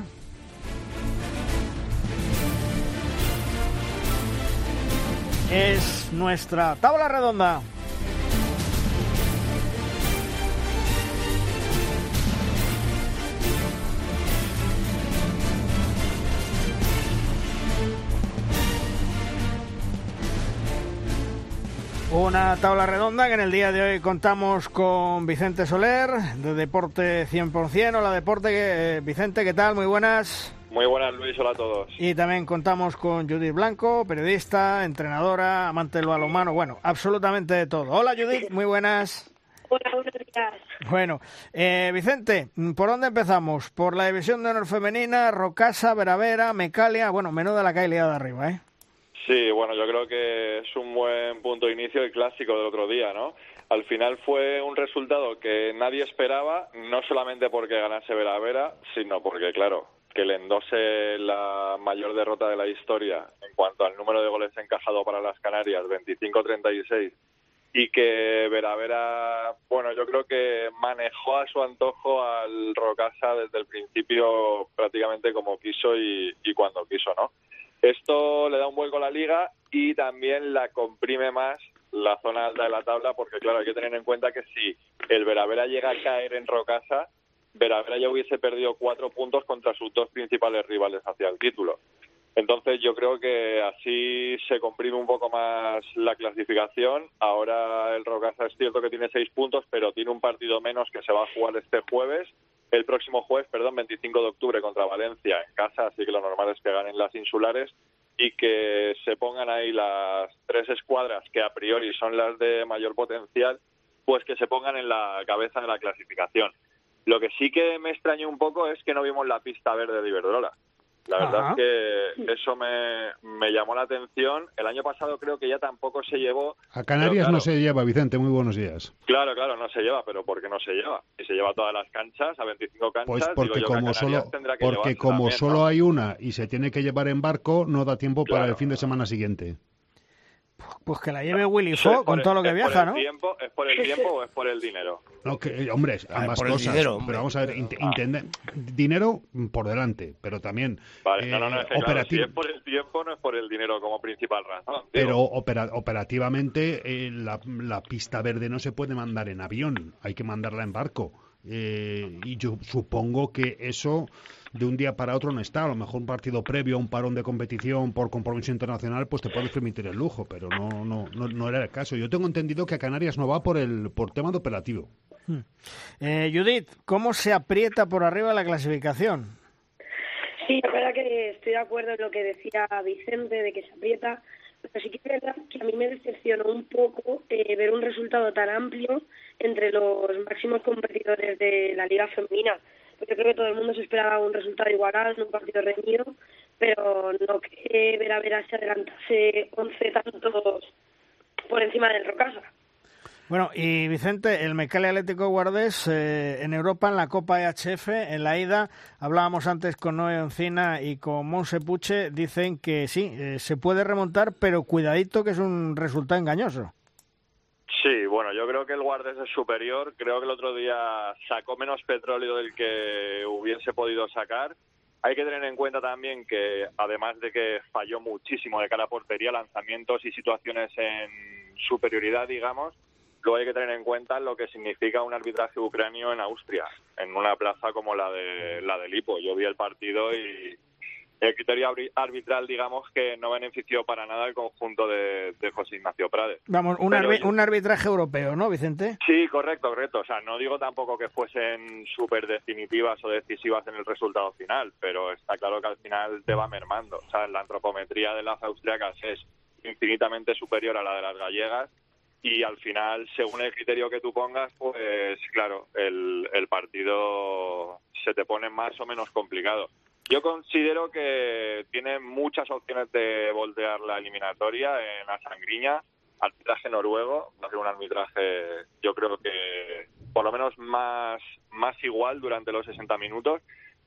Es nuestra tabla redonda. Una tabla redonda que en el día de hoy contamos con Vicente Soler, de Deporte cien por ciento. Hola Deporte, eh, Vicente, ¿qué tal? Muy buenas. Muy buenas, Luis, hola a todos. Y también contamos con Judith Blanco, periodista, entrenadora, amante del balonmano, bueno, absolutamente de todo. Hola Judith, muy buenas. Hola, buenos días. Bueno, eh, Vicente, ¿por dónde empezamos? Por la división de honor femenina, Rocasa, Veravera, Mecalia, bueno, menuda la que hay liada arriba, ¿eh? Sí, bueno, yo creo que es un buen punto de inicio el clásico del otro día, ¿no? Al final fue un resultado que nadie esperaba, no solamente porque ganase Veravera, sino porque, claro, que le endose la mayor derrota de la historia en cuanto al número de goles encajado para las Canarias, veinticinco a treinta y seis, y que Veravera, bueno, yo creo que manejó a su antojo al Rocasa desde el principio prácticamente como quiso y, y cuando quiso, ¿no? Esto le da un vuelco a la liga y también la comprime más la zona alta de la tabla, porque claro, hay que tener en cuenta que si el Veravera llega a caer en Rocasa, Veravera ya hubiese perdido cuatro puntos contra sus dos principales rivales hacia el título. Entonces yo creo que así se comprime un poco más la clasificación. Ahora el Rocasa es cierto que tiene seis puntos, pero tiene un partido menos que se va a jugar este jueves. El próximo jueves, perdón, veinticinco de octubre contra Valencia en casa, así que lo normal es que ganen las insulares y que se pongan ahí las tres escuadras que a priori son las de mayor potencial, pues que se pongan en la cabeza de la clasificación. Lo que sí que me extrañó un poco es que no vimos la pista verde de Iberdrola. La verdad Ajá. es que eso me, me llamó la atención. El año pasado creo que ya tampoco se llevó. A Canarias pero, claro, no se lleva, Vicente, muy buenos días. Claro, claro, no se lleva, pero ¿por qué no se lleva? Si se lleva todas las canchas, a veinticinco canchas, pues porque digo yo como que solo, tendrá que porque como también, solo ¿no? hay una y se tiene que llevar en barco, no da tiempo claro. para el fin de semana siguiente. Pues que la lleve Willy Fogg con todo lo que viaja, ¿no? Tiempo, ¿Es por el tiempo o es por el dinero? No, que, hombre, ambas por cosas. dinero, pero vamos a ver, int- intende- dinero por delante, pero también Vale, eh, no, no, no, es que, claro, operativo. si es por el tiempo, no es por el dinero como principal razón. Digo. Pero opera- operativamente eh, la, la pista verde no se puede mandar en avión, hay que mandarla en barco. Eh, y yo supongo que eso de un día para otro no está. A lo mejor un partido previo a un parón de competición por compromiso internacional, pues te puedes permitir el lujo, pero no no no, no era el caso. Yo tengo entendido que a Canarias no va por el por tema de operativo. Hmm. Eh, Judith, ¿cómo se aprieta por arriba la clasificación? Sí, la verdad que estoy de acuerdo en lo que decía Vicente, de que se aprieta, pero sí que es verdad que a mí me decepcionó un poco eh, ver un resultado tan amplio entre los máximos competidores de la Liga Femenina. Porque creo que todo el mundo se esperaba un resultado igualado en un partido reñido, pero no que Vera Vera se adelantase once tantos por encima del Rocasa. Bueno, y Vicente, el Mecalia Atlético Guardés eh, en Europa, en la Copa E H F, en la ida, hablábamos antes con Noé Encina y con Monse Puche, dicen que sí, eh, se puede remontar, pero cuidadito que es un resultado engañoso. Sí, bueno, yo creo que el Guardés es superior. Creo que el otro día sacó menos petróleo del que hubiese podido sacar. Hay que tener en cuenta también que, además de que falló muchísimo de cara a portería, lanzamientos y situaciones en superioridad, digamos, luego hay que tener en cuenta lo que significa un arbitraje ucranio en Austria, en una plaza como la de la de Lipo. Yo vi el partido y el criterio arbitral, digamos, que no benefició para nada al conjunto de, de José Ignacio Prades. Vamos, un, arbi- un arbitraje europeo, ¿no, Vicente? Sí, correcto, correcto. O sea, no digo tampoco que fuesen súper definitivas o decisivas en el resultado final, pero está claro que al final te va mermando. O sea, la antropometría de las austriacas es infinitamente superior a la de las gallegas y al final, según el criterio que tú pongas, pues claro, el, el partido se te pone más o menos complicado. Yo considero que tiene muchas opciones de voltear la eliminatoria en la sangriña. Arbitraje noruego, va a ser un arbitraje, yo creo que por lo menos más, más igual durante los sesenta minutos,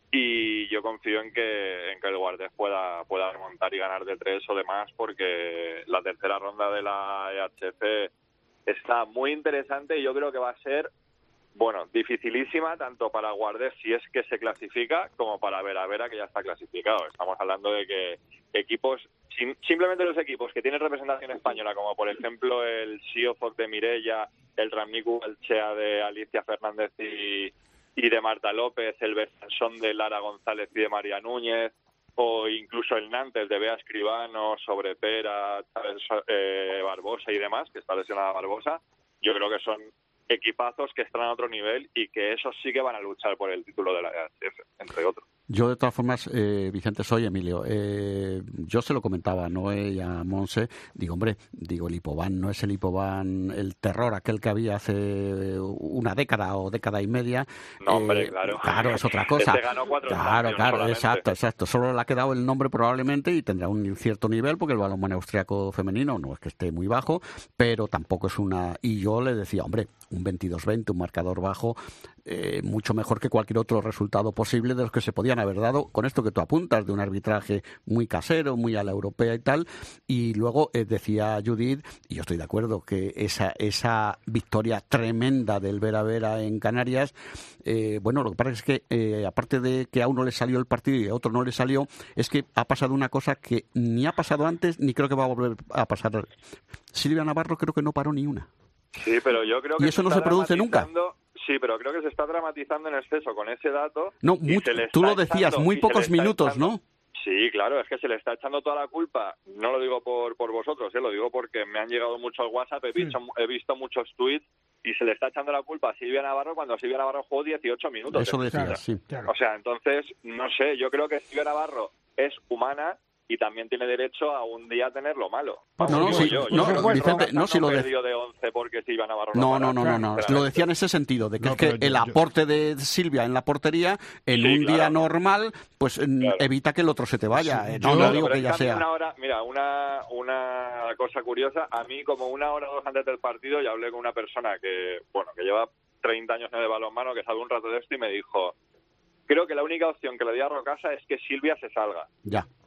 y yo confío en que en que el Guardés pueda, pueda remontar y ganar de tres o de más, porque la tercera ronda de la E H F está muy interesante y yo creo que va a ser, bueno, dificilísima tanto para Guardés si es que se clasifica como para Vera Vera, que ya está clasificado. Estamos hablando de que equipos, sim, simplemente los equipos que tienen representación española, como por ejemplo el Siofoc de Mireia, el Ramnicu Elchea de Alicia Fernández y, y de Marta López, el Besançon de Lara González y de María Núñez, o incluso el Nantes de Bea Escribano, Sobrepera, Chávez, eh, Barbosa y demás, que está lesionada Barbosa, yo creo que son equipazos que están a otro nivel y que esos sí que van a luchar por el título de la E H F, entre otros. Yo, de todas formas, eh, Vicente, soy Emilio. Eh, yo se lo comentaba a Noé y a Monse. Digo, hombre, digo, el Lipovan no es el Lipovan, el terror aquel que había hace una década o década y media. No, hombre, eh, claro. Claro, es otra cosa. Este ganó cuatro claro, claro, solamente. exacto, exacto. Solo le ha quedado el nombre probablemente y tendrá un cierto nivel porque el balonmano austriaco femenino no es que esté muy bajo, pero tampoco es una... Y yo le decía, hombre, un veintidós veinte, un marcador bajo, eh, mucho mejor que cualquier otro resultado posible de los que se podían haber dado con esto que tú apuntas, de un arbitraje muy casero, muy a la europea y tal. Y luego eh, decía Judith, y yo estoy de acuerdo, que esa esa victoria tremenda del Vera Vera en Canarias, eh, bueno, lo que pasa es que eh, aparte de que a uno le salió el partido y a otro no le salió, es que ha pasado una cosa que ni ha pasado antes ni creo que va a volver a pasar. Silvia Navarro creo que no paró ni una. Sí, pero yo creo que y eso se no está se produce nunca. Sí, pero creo que se está dramatizando en exceso con ese dato. No, y mucho, se le tú está lo decías, echando- muy y se le pocos está minutos, echando- ¿no? Sí, claro, es que se le está echando toda la culpa. No lo digo por por vosotros, ¿eh? Lo digo porque me han llegado muchos WhatsApp, he visto, he visto muchos tweets y se le está echando la culpa a Silvia Navarro cuando Silvia Navarro jugó dieciocho minutos. Eso en decías, pista. sí. O sea, entonces, no sé, yo creo que Silvia Navarro es humana y también tiene derecho a un día tenerlo malo. Vamos, No, no, digo sí, yo. no, Yo creo que Vicente, Roca no, si lo de- perdió de once porque Silvia Navarro no No, para, no, no, no, no. sinceramente. Lo decía en ese sentido, de que No, es que pero yo- el yo- aporte de Silvia en la portería, en Sí, un día claro. normal, pues mm, Claro. evita que el otro se te vaya. Sí, Eh, yo- no, no Claro, digo pero que en ya cambio sea. una hora, mira, una, una cosa curiosa, a mí como una hora o dos antes del partido ya hablé con una persona que, bueno, que lleva treinta años en el balonmano, que sabe un rato de esto y me dijo, creo que la única opción que le di a Rocasa es que Silvia se salga. Ya.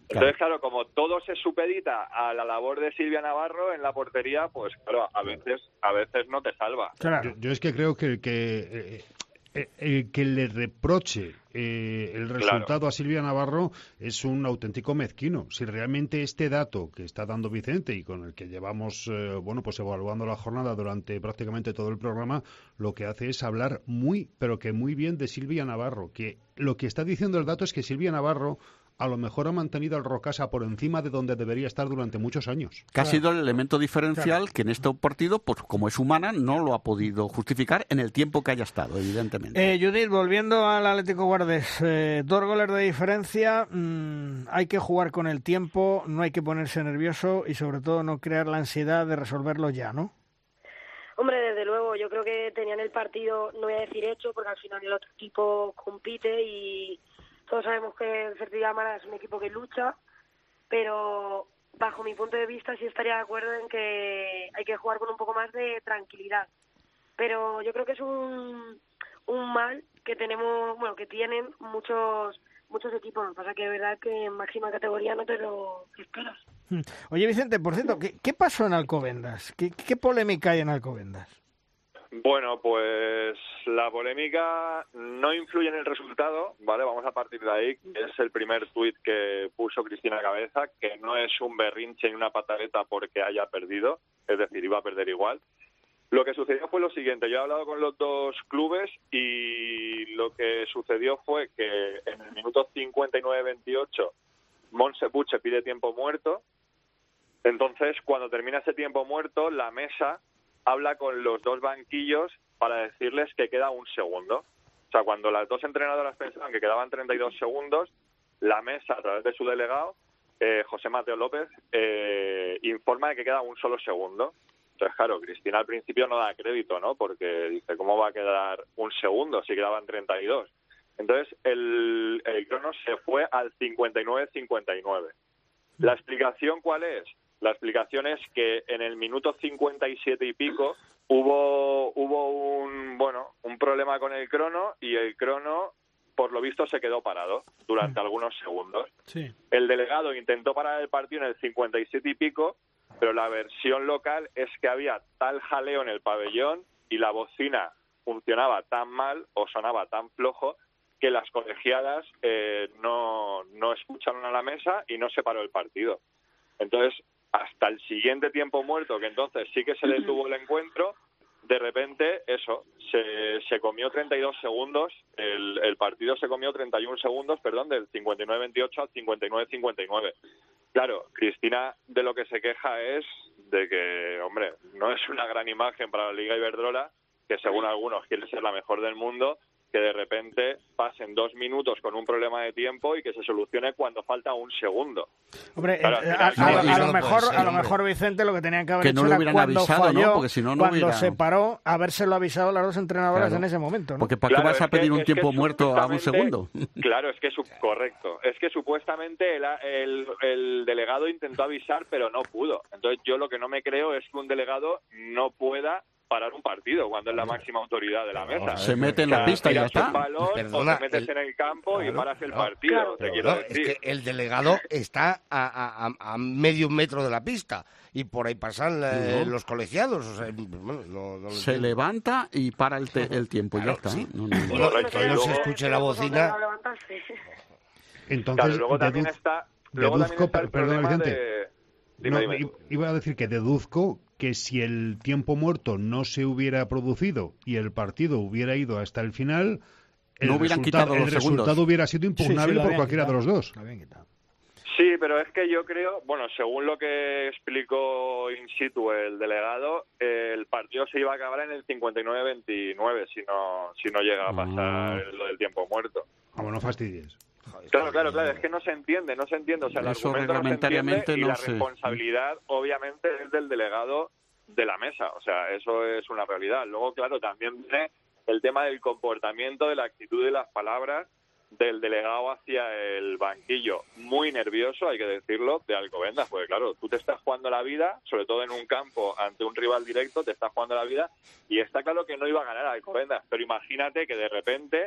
Entonces, claro, como todo se supedita a la labor de Silvia Navarro en la portería, pues claro, a veces a veces no te salva. Claro. Yo, yo es que creo que, que eh, eh, eh, que le reproche eh, el resultado claro. a Silvia Navarro es un auténtico mezquino. Si realmente este dato que está dando Vicente y con el que llevamos eh, bueno pues evaluando la jornada durante prácticamente todo el programa, lo que hace es hablar muy, pero que muy bien de Silvia Navarro, que lo que está diciendo el dato es que Silvia Navarro a lo mejor ha mantenido al Rocasa por encima de donde debería estar durante muchos años. Que ha sido el elemento diferencial claro. que en este partido, pues como es humana, no lo ha podido justificar en el tiempo que haya estado, evidentemente. Eh, Judith, volviendo al Atlético Guardés, eh, dos goles de diferencia, mmm, hay que jugar con el tiempo, no hay que ponerse nervioso y sobre todo no crear la ansiedad de resolverlo ya, ¿no? Hombre, desde luego, yo creo que tenían el partido, no voy a decir hecho, porque al final el otro equipo compite y todos sabemos que el Fertitta Málaga es un equipo que lucha, pero bajo mi punto de vista sí estaría de acuerdo en que hay que jugar con un poco más de tranquilidad. Pero yo creo que es un, un mal que tenemos, bueno, que tienen muchos muchos equipos. Lo que pasa es que es verdad que en máxima categoría no te lo esperas. Oye, Vicente, por cierto, ¿qué, qué pasó en Alcobendas? ¿Qué, qué polémica hay en Alcobendas? Bueno, pues la polémica no influye en el resultado, ¿vale? Vamos a partir de ahí. Es el primer tuit que puso Cristina Cabeza, que no es un berrinche ni una pataleta porque haya perdido, es decir, iba a perder igual. Lo que sucedió fue lo siguiente, yo he hablado con los dos clubes y lo que sucedió fue que en el minuto cincuenta y nueve veintiocho Montse Puig pide tiempo muerto, entonces cuando termina ese tiempo muerto, la mesa habla con los dos banquillos para decirles que queda un segundo. O sea, cuando las dos entrenadoras pensaban que quedaban treinta y dos segundos, la mesa, a través de su delegado, eh, José Mateo López, eh, informa de que queda un solo segundo. Entonces, claro, Cristina al principio no da crédito, ¿no? Porque dice, ¿cómo va a quedar un segundo si quedaban treinta y dos? Entonces, el, el crono se fue al cincuenta y nueve cincuenta y nueve. ¿La explicación cuál es? La explicación es que en el minuto cincuenta y siete y pico hubo hubo un bueno un problema con el crono y el crono, por lo visto, se quedó parado durante algunos segundos. Sí. El delegado intentó parar el partido en el cincuenta y siete y pico, pero la versión local es que había tal jaleo en el pabellón y la bocina funcionaba tan mal o sonaba tan flojo que las colegiadas eh, no, no escucharon a la mesa y no se paró el partido. Entonces, hasta el siguiente tiempo muerto, que entonces sí que se detuvo el encuentro, de repente, eso, se, se comió treinta y dos segundos, el, el partido se comió treinta y uno segundos, perdón, del cincuenta y nueve veintiocho al cincuenta y nueve cincuenta y nueve. Claro, Cristina de lo que se queja es de que, hombre, no es una gran imagen para la Liga Iberdrola, que según algunos quiere ser la mejor del mundo, que de repente pasen dos minutos con un problema de tiempo y que se solucione cuando falta un segundo. Hombre, claro, eh, a, final, a, no, a, no lo mejor, ser, a lo mejor, Vicente, lo que tenían que haber que hecho no lo era cuando avisado, falló, ¿no? Porque si no, no cuando hubiera... se paró, habérselo avisado a las dos entrenadoras claro. en ese momento, ¿no? Porque ¿para claro, qué vas a pedir que, un tiempo muerto a un segundo? Claro, es que es correcto. Es que supuestamente el, el, el delegado intentó avisar, pero no pudo. Entonces yo lo que no me creo es que un delegado no pueda parar un partido cuando es la máxima autoridad de la mesa. Se mete en la pista y ya está. Un balón, Perdona, o te metes el... en el campo claro, y paras el claro, partido. Claro, te no, quiero no, decir. es que el delegado está a, a, a medio metro de la pista y por ahí pasan eh, no. los colegiados. O sea, bueno, no, no se entiendo. Levanta y para el, te, el tiempo claro, y ya está. Sí. No, no, no. Bueno, bueno, que no se escuche la bocina. Entonces, claro, luego también deduz... está, luego deduzco, también está el perdón, Vicente. De... Dime, no, dime. Iba a decir que deduzco que si el tiempo muerto no se hubiera producido y el partido hubiera ido hasta el final, el, no hubieran resultado, quitado los el resultado segundos. hubiera sido impugnable sí, sí, por cualquiera quitado, de los dos. Sí, pero es que yo creo, bueno, según lo que explicó in situ el delegado, eh, el partido se iba a acabar en el cincuenta y nueve veintinueve si no, si no llega a pasar ah. lo del tiempo muerto. Vamos, no fastidies. Claro, claro, claro, es que no se entiende, no se entiende, o sea, el Eso argumento no se entiende y no la sé. responsabilidad obviamente es del delegado de la mesa, o sea, eso es una realidad. Luego, claro, también viene el tema del comportamiento, de la actitud y las palabras del delegado hacia el banquillo, muy nervioso, hay que decirlo, de Alcobendas, porque claro, tú te estás jugando la vida, sobre todo en un campo ante un rival directo, te estás jugando la vida y está claro que no iba a ganar Alcobendas, pero imagínate que de repente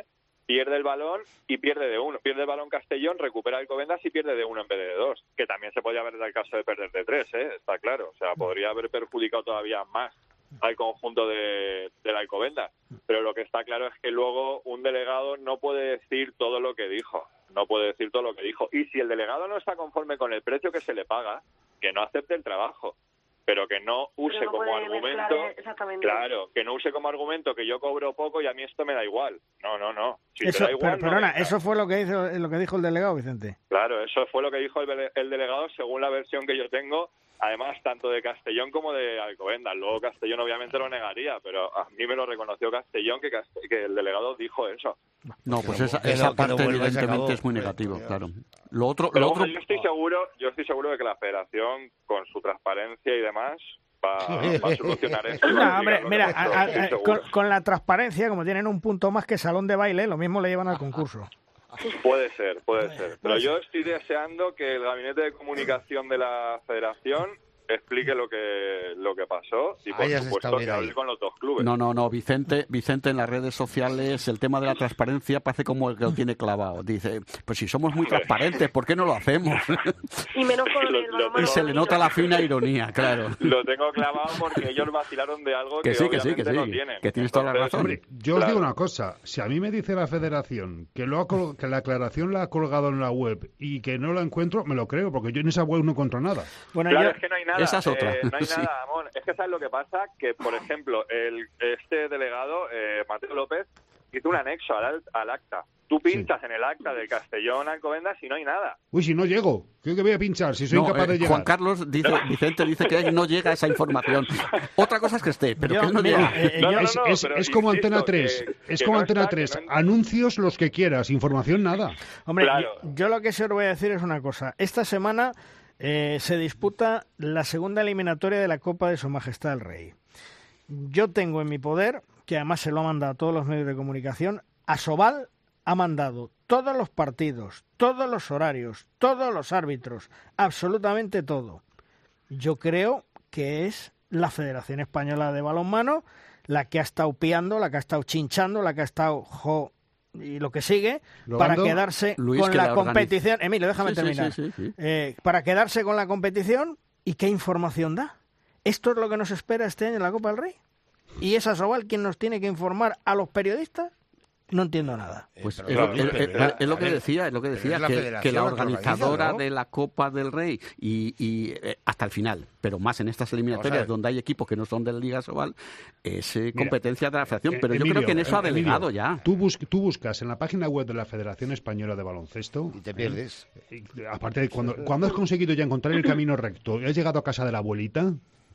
pierde el balón y pierde de uno. Pierde el balón Castellón, recupera Alcobendas y pierde de uno en vez de dos. Que también se podía haber dado el caso de perder de tres, ¿eh? Está claro. O sea, podría haber perjudicado todavía más al conjunto de, de la Alcobendas. Pero lo que está claro es que luego un delegado no puede decir todo lo que dijo. No puede decir todo lo que dijo. Y si el delegado no está conforme con el precio que se le paga, que no acepte el trabajo. Pero que no use Pero no como puede argumento, mezclar, exactamente. claro, que no use como argumento que yo cobro poco y a mí esto me da igual. No, no, no. Si Eso, te da igual, pero, no perdona, vengas. eso fue lo que hizo, lo que dijo el delegado, Vicente. Claro, eso fue lo que dijo el, dele- el delegado según la versión que yo tengo, además tanto de Castellón como de Alcobendas. Luego Castellón obviamente lo negaría, pero a mí me lo reconoció Castellón que, Cast- que el delegado dijo eso. No, pues esa, que no- esa que no parte vuelva, se evidentemente acabó. es muy negativo, claro. Lo otro, Pero lo bueno, otro yo estoy seguro, yo estoy seguro de que la Federación, con su transparencia y demás, va, va a solucionar esto. y va No, a hombre, explicar lo mira, que pasó, a- a- estoy a- seguro. con, con la transparencia, como tienen un punto más que salón de baile, lo mismo le llevan al concurso. Puede ser, puede ser. Pero yo estoy deseando que el gabinete de comunicación de la Federación explique lo que lo que pasó y por Ahí has supuesto estado que bien hable ahí. con los dos clubes. No, no, no, Vicente, Vicente en las redes sociales, el tema de la transparencia parece como el que lo tiene clavado. Dice, pues si somos muy transparentes, ¿por qué no lo hacemos? Y menos con Lo- el lo balonmano Y se le nota la fina ironía, claro. Lo tengo clavado porque ellos vacilaron de algo que, Que sí, que sí, que obviamente no sí, tienen. que tienes toda la Entonces, razón. Hombre, yo os claro. digo una cosa, si a mí me dice la Federación que, lo ha col- que la aclaración la ha colgado en la web y que no la encuentro, me lo creo, porque yo en esa web no encuentro nada. Bueno, Claro, yo, es que no hay nada. Esa es otra. eh, no hay Sí. nada, Amón. Es que sabes lo que pasa, que por ejemplo, el este delegado, eh, Mateo López, hizo un anexo al, al acta. Tú pinchas en el acta del Castellón Alcobendas y no hay nada. Uy, si no llego, ¿qué que voy a pinchar? Si soy No, incapaz eh, de llegar. Juan Carlos dice, Vicente dice que no llega esa información. Otra cosa es que esté, pero yo, que él no mira, llega. eh, No, yo- no, es, no, es- pero es como insisto Antena tres, que- es que como no Antena está, que tres, no- anuncios los que quieras, información nada. hombre, Claro. yo, yo lo que sí os voy a decir es una cosa. Esta semana eh, se disputa la segunda eliminatoria de la Copa de Su Majestad el Rey. Yo tengo en mi poder, que además se lo ha mandado a todos los medios de comunicación, Asobal ha mandado todos los partidos, todos los horarios, todos los árbitros, absolutamente todo. Yo creo que es la Federación Española de Balonmano la que ha estado piando, la que ha estado chinchando, la que ha estado jo, y lo que sigue Logando, para quedarse Luis, con que la la organiza. competición. Emilio, déjame Sí, sí, terminar. sí, sí, sí. Eh, para quedarse con la competición y qué información da. ¿Esto es lo que nos espera este año en la Copa del Rey? ¿Y es Asobal quien nos tiene que informar a los periodistas? No entiendo nada. Pues pero es, claro, lo, es- pero es- era- es lo a que ver, decía, es lo que pero decía, es la que, federación que la la que organiza, organizadora ¿no? de la Copa del Rey y, y, eh, hasta el final, pero más en estas Vamos a eliminatorias ver. donde hay equipos que no son de la Liga Sobal, es eh, Mira, competencia de la federación, Eh, pero yo Emilio, creo que en eso ha Emilio, delegado ya. Tú, bus- tú buscas en la página web de la Federación Española de Baloncesto. Y te pierdes. eh, y, aparte de cuando, cuando has conseguido ya encontrar el camino recto y has llegado a casa de la abuelita,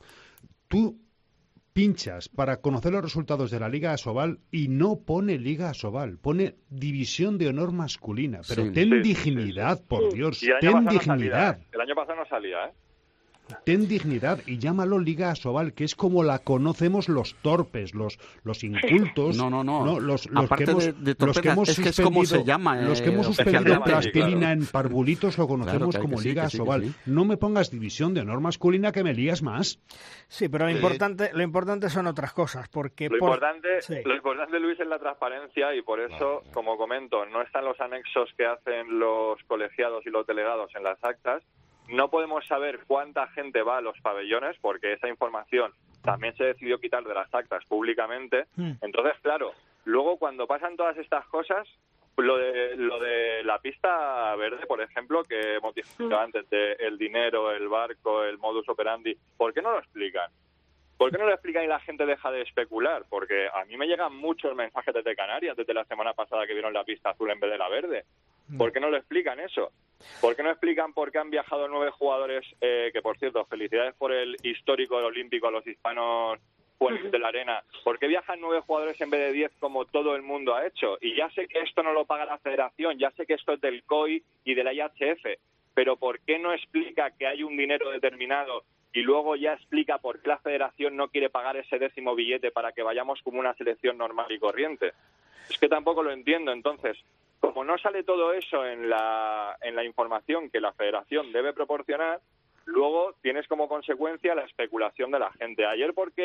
tú pinchas para conocer los resultados de la Liga Asobal y no pone Liga Asobal, pone División de Honor Masculina. Pero Sí. ten Sí, sí, dignidad, por Dios, Y el año ten pasado no dignidad. salía, ¿eh? El año pasado no salía, ¿eh? Ten dignidad y llámalo Liga Asobal, que es como la conocemos los torpes, los, los incultos. No, no, no. Los, los Aparte que hemos, de- de los torpes, que hemos es que es como se suspendido- llama, Los que eh, hemos suspendido oficialmente. plastilina Claro. en parvulitos lo conocemos Claro, que- como que sí, Liga que sí, que Asobal. sí. No me pongas División de Honor Masculina que me lías más. Sí, pero lo importante, lo importante son otras cosas, porque Lo por- importante, sí. lo importante, Luis, es la transparencia y por eso, como comento, no están los anexos que hacen los colegiados y los delegados en las actas. No podemos saber cuánta gente va a los pabellones porque esa información también se decidió quitar de las actas públicamente. Mm. Entonces, claro, luego cuando pasan todas estas cosas, lo de, lo de la pista verde, por ejemplo, que hemos dicho antes, de el dinero, el barco, el modus operandi, ¿por qué no lo explican? ¿Por qué no lo explican y la gente deja de especular? Porque a mí me llegan muchos mensajes desde Canarias, desde la semana pasada que vieron la pista azul en vez de la verde. ¿Por qué no lo explican eso? ¿Por qué no explican por qué han viajado nueve jugadores, eh, que por cierto, felicidades por el histórico del olímpico a los hispanos jueces de la arena? ¿Por qué viajan nueve jugadores en vez de diez como todo el mundo ha hecho? Y ya sé que esto no lo paga la federación, ya sé que esto es del C O I y del I H F, pero ¿por qué no explica que hay un dinero determinado y luego ya explica por qué la federación no quiere pagar ese décimo billete para que vayamos como una selección normal y corriente? Es que tampoco lo entiendo. Entonces, como no sale todo eso en la, en la información que la federación debe proporcionar, luego tienes como consecuencia la especulación de la gente. Ayer, porque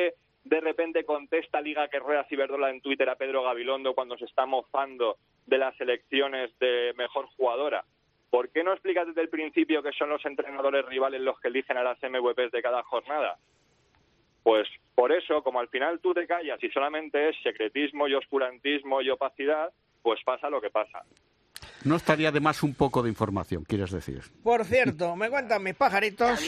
de repente contesta Liga que Rueda Ciberdola en Twitter a Pedro Gabilondo cuando se está mofando de las elecciones de mejor jugadora? ¿Por qué no explicas desde el principio que son los entrenadores rivales los que eligen a las M V Ps de cada jornada? Pues por eso, como al final tú te callas y solamente es secretismo y oscurantismo y opacidad, pues pasa lo que pasa. No estaría de más un poco de información, quieres decir. Por cierto, me cuentan mis pajaritos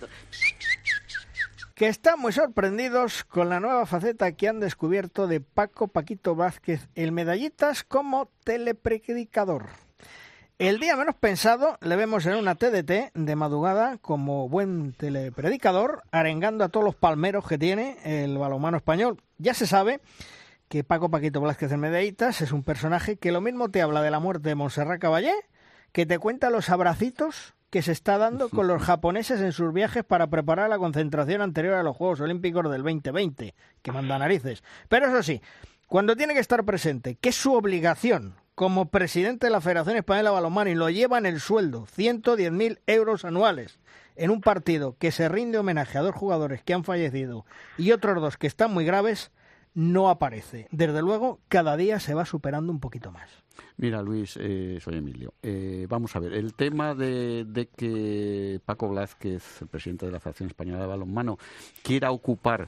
que están muy sorprendidos con la nueva faceta que han descubierto de Paco Paquito Vázquez, el medallitas, como telepredicador. El día menos pensado le vemos en una T D T de madrugada como buen telepredicador, arengando a todos los palmeros que tiene el balonmano español. Ya se sabe que Paco Paquito Vázquez, el medallitas, es un personaje que lo mismo te habla de la muerte de Montserrat Caballé, que te cuenta los abracitos que se está dando con los japoneses en sus viajes para preparar la concentración anterior a los Juegos Olímpicos del veinte veinte, que manda narices. Pero eso sí, cuando tiene que estar presente, que es su obligación como presidente de la Federación Española de Balonmano, y lo lleva en el sueldo, ciento diez mil euros anuales, en un partido que se rinde homenaje a dos jugadores que han fallecido y otros dos que están muy graves, no aparece. Desde luego, cada día se va superando un poquito más. Mira, Luis, eh, soy Emilio. Eh, vamos a ver, el tema de, de que Paco Blázquez, el presidente de la Federación Española de Balonmano, quiera ocupar,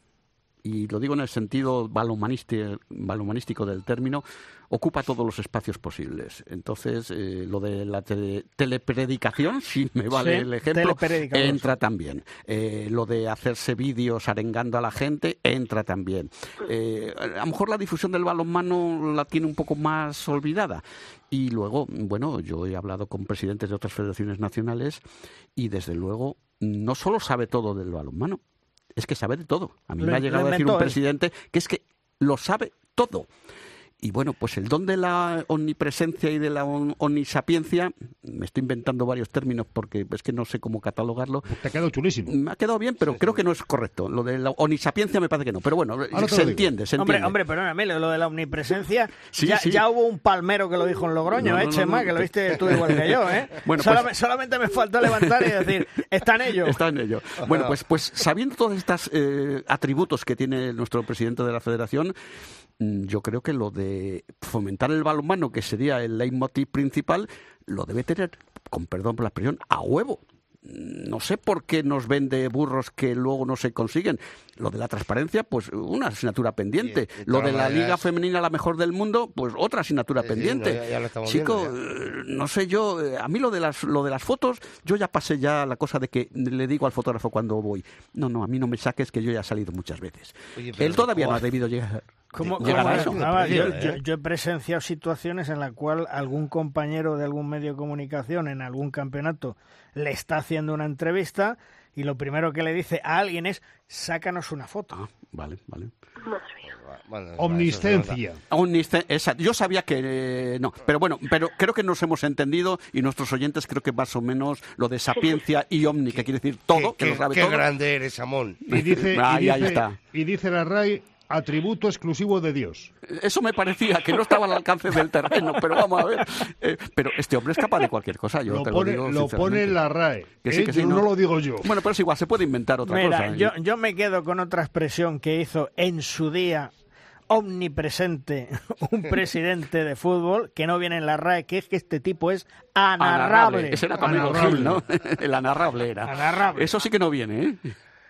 y lo digo en el sentido balonmanístico del término, ocupa todos los espacios posibles. Entonces, eh, lo de la tele, telepredicación, si me vale sí, el ejemplo, entra también. Eh, lo de hacerse vídeos arengando a la gente, entra también. Eh, a lo mejor la difusión del balonmano la tiene un poco más olvidada. Y luego, bueno, yo he hablado con presidentes de otras federaciones nacionales y, desde luego, no solo sabe todo del balonmano, es que sabe de todo. A mí lo, me ha llegado a decir un presidente que es que lo sabe todo. Y bueno, pues el don de la omnipresencia y de la omnisapiencia, me estoy inventando varios términos porque es que no sé cómo catalogarlo. Te ha quedado chulísimo. Me ha quedado bien, pero sí, creo sí. que no es correcto. Lo de la omnisapiencia me parece que no. Pero bueno, se entiende, se hombre, entiende. Hombre, perdóname, lo de la omnipresencia, sí, ya, sí. ya hubo un palmero que lo dijo en Logroño, no, no, ¿eh, Chema? No, no, que lo viste tú igual que yo, ¿eh? Bueno, solamente, pues, solamente me faltó levantar y decir, está en ello. Está en ello. Bueno, pues, pues sabiendo todos estos eh, atributos que tiene nuestro presidente de la Federación, yo creo que lo de fomentar el balonmano, que sería el leitmotiv principal, lo debe tener, con perdón por la expresión, a huevo. No sé por qué nos vende burros que luego no se consiguen. Lo de la transparencia, pues una asignatura pendiente. Sí, lo de la Liga Femenina la mejor del mundo, pues otra asignatura sí, pendiente. Sí, no, ya, ya lo estamos Chico, viendo, no sé yo, a mí lo de las lo de las fotos, yo ya pasé ya la cosa de que le digo al fotógrafo cuando voy, no, no, a mí no me saques que yo ya he salido muchas veces. Oye, Él todavía no ha debido llegar. ¿Cómo, cómo a eso? Ah, yo, yo, yo he presenciado situaciones en las cuales algún compañero de algún medio de comunicación en algún campeonato le está haciendo una entrevista y lo primero que le dice a alguien es, sácanos una foto. Ah, vale, vale. Bueno, Omniscencia. Omnisce- exacto. Yo sabía que eh, no, pero bueno, pero creo que nos hemos entendido y nuestros oyentes creo que más o menos lo de sapiencia y omni, que quiere decir todo, que lo sabe qué todo. Qué grande eres, Amón. Y dice, ah, y dice, ahí está. Y dice la R A I, atributo exclusivo de Dios. Eso me parecía, que no estaba al alcance del terreno, pero vamos a ver. Eh, pero este hombre es capaz de cualquier cosa, yo lo te pone, lo digo Lo pone la R A I, que ¿eh? sí, que sí, no, no lo digo yo. Bueno, pero es igual, se puede inventar otra Mira, cosa. Yo, yo me quedo con otra expresión que hizo en su día omnipresente un presidente de fútbol, que no viene en la R A E, que es que este tipo es anarrable. anarrable. Ese era Camilo Gil, ¿no? El anarrable era. Anarrable. Eso sí que no viene, ¿eh?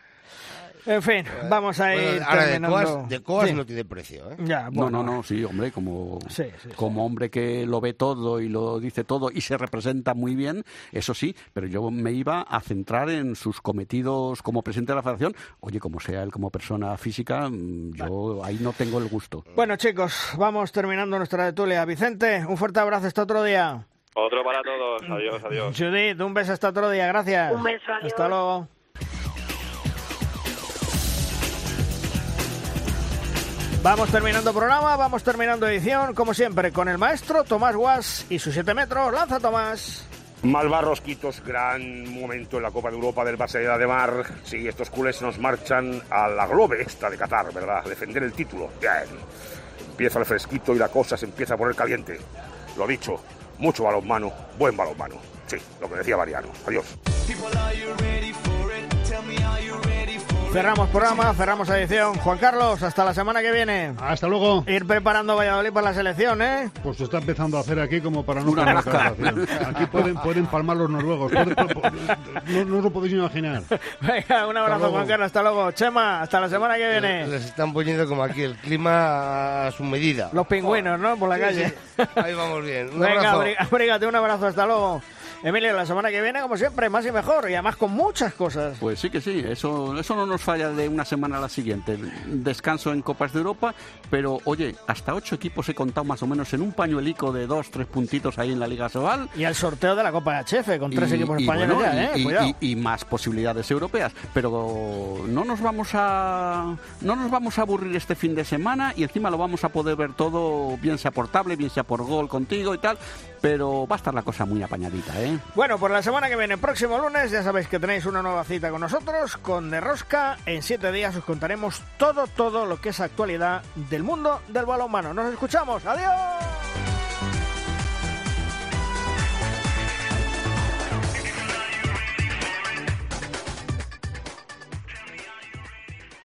En fin, vamos a ir bueno, ahora terminando. de Coas, de Coas sí. no tiene precio, ¿eh? Ya, bueno. No, no, no, sí, hombre, como, sí, sí, como sí. hombre que lo ve todo y lo dice todo y se representa muy bien, eso sí, pero yo me iba a centrar en sus cometidos como presidente de la Federación. Oye, como sea él como persona física, yo ahí no tengo el gusto. Bueno, chicos, vamos terminando nuestra tertulia. Vicente, un fuerte abrazo hasta otro día. Otro para todos. Adiós, adiós. Judith, un beso hasta otro día. Gracias. Un beso, adiós. Hasta luego. Vamos terminando programa, vamos terminando edición, como siempre, con el maestro Tomás Guas y sus siete metros. ¡Lanza, Tomás! Malvarros, Quitos, gran momento en la Copa de Europa del Barça de Mar. Sí, estos culés nos marchan a la globe esta de Qatar, ¿verdad? A defender el título. Bien. Empieza el fresquito y la cosa se empieza a poner caliente. Lo dicho, mucho balonmano, buen balonmano. Sí, lo que decía Mariano. Adiós. Cerramos programa, cerramos edición. Juan Carlos, hasta la semana que viene. Hasta luego. Ir preparando Valladolid para la selección, ¿eh? Pues se está empezando a hacer aquí como para no parar la preparación. Aquí pueden, pueden palmar los noruegos. Pueden, pueden, no, no os lo podéis imaginar. Venga, un abrazo, Juan Carlos. Hasta luego. Chema, hasta la semana que viene. Les están poniendo como aquí el clima a su medida. Los pingüinos, ¿no? Por la sí, calle. Sí. Ahí vamos bien. Un Venga, abrazo. abrígate, un abrazo. Hasta luego. Emilio, la semana que viene, como siempre, más y mejor, y además con muchas cosas. Pues sí que sí, eso, eso no nos falla de una semana a la siguiente. Descanso en Copas de Europa, pero oye, hasta ocho equipos he contado más o menos en un pañuelico de dos, tres puntitos ahí en la Liga Sobal. Y el sorteo de la Copa H F con tres y, equipos y españoles bueno, ya, ¿eh? Y, Cuidado. Y, y más posibilidades europeas, pero no nos vamos a no nos vamos a aburrir este fin de semana y encima lo vamos a poder ver todo, bien sea portable, bien sea por gol contigo y tal, pero va a estar la cosa muy apañadita, ¿eh? Bueno, pues la semana que viene, próximo lunes, ya sabéis que tenéis una nueva cita con nosotros, con De Rosca. En siete días os contaremos todo, todo lo que es actualidad del mundo del balonmano. Nos escuchamos. ¡Adiós!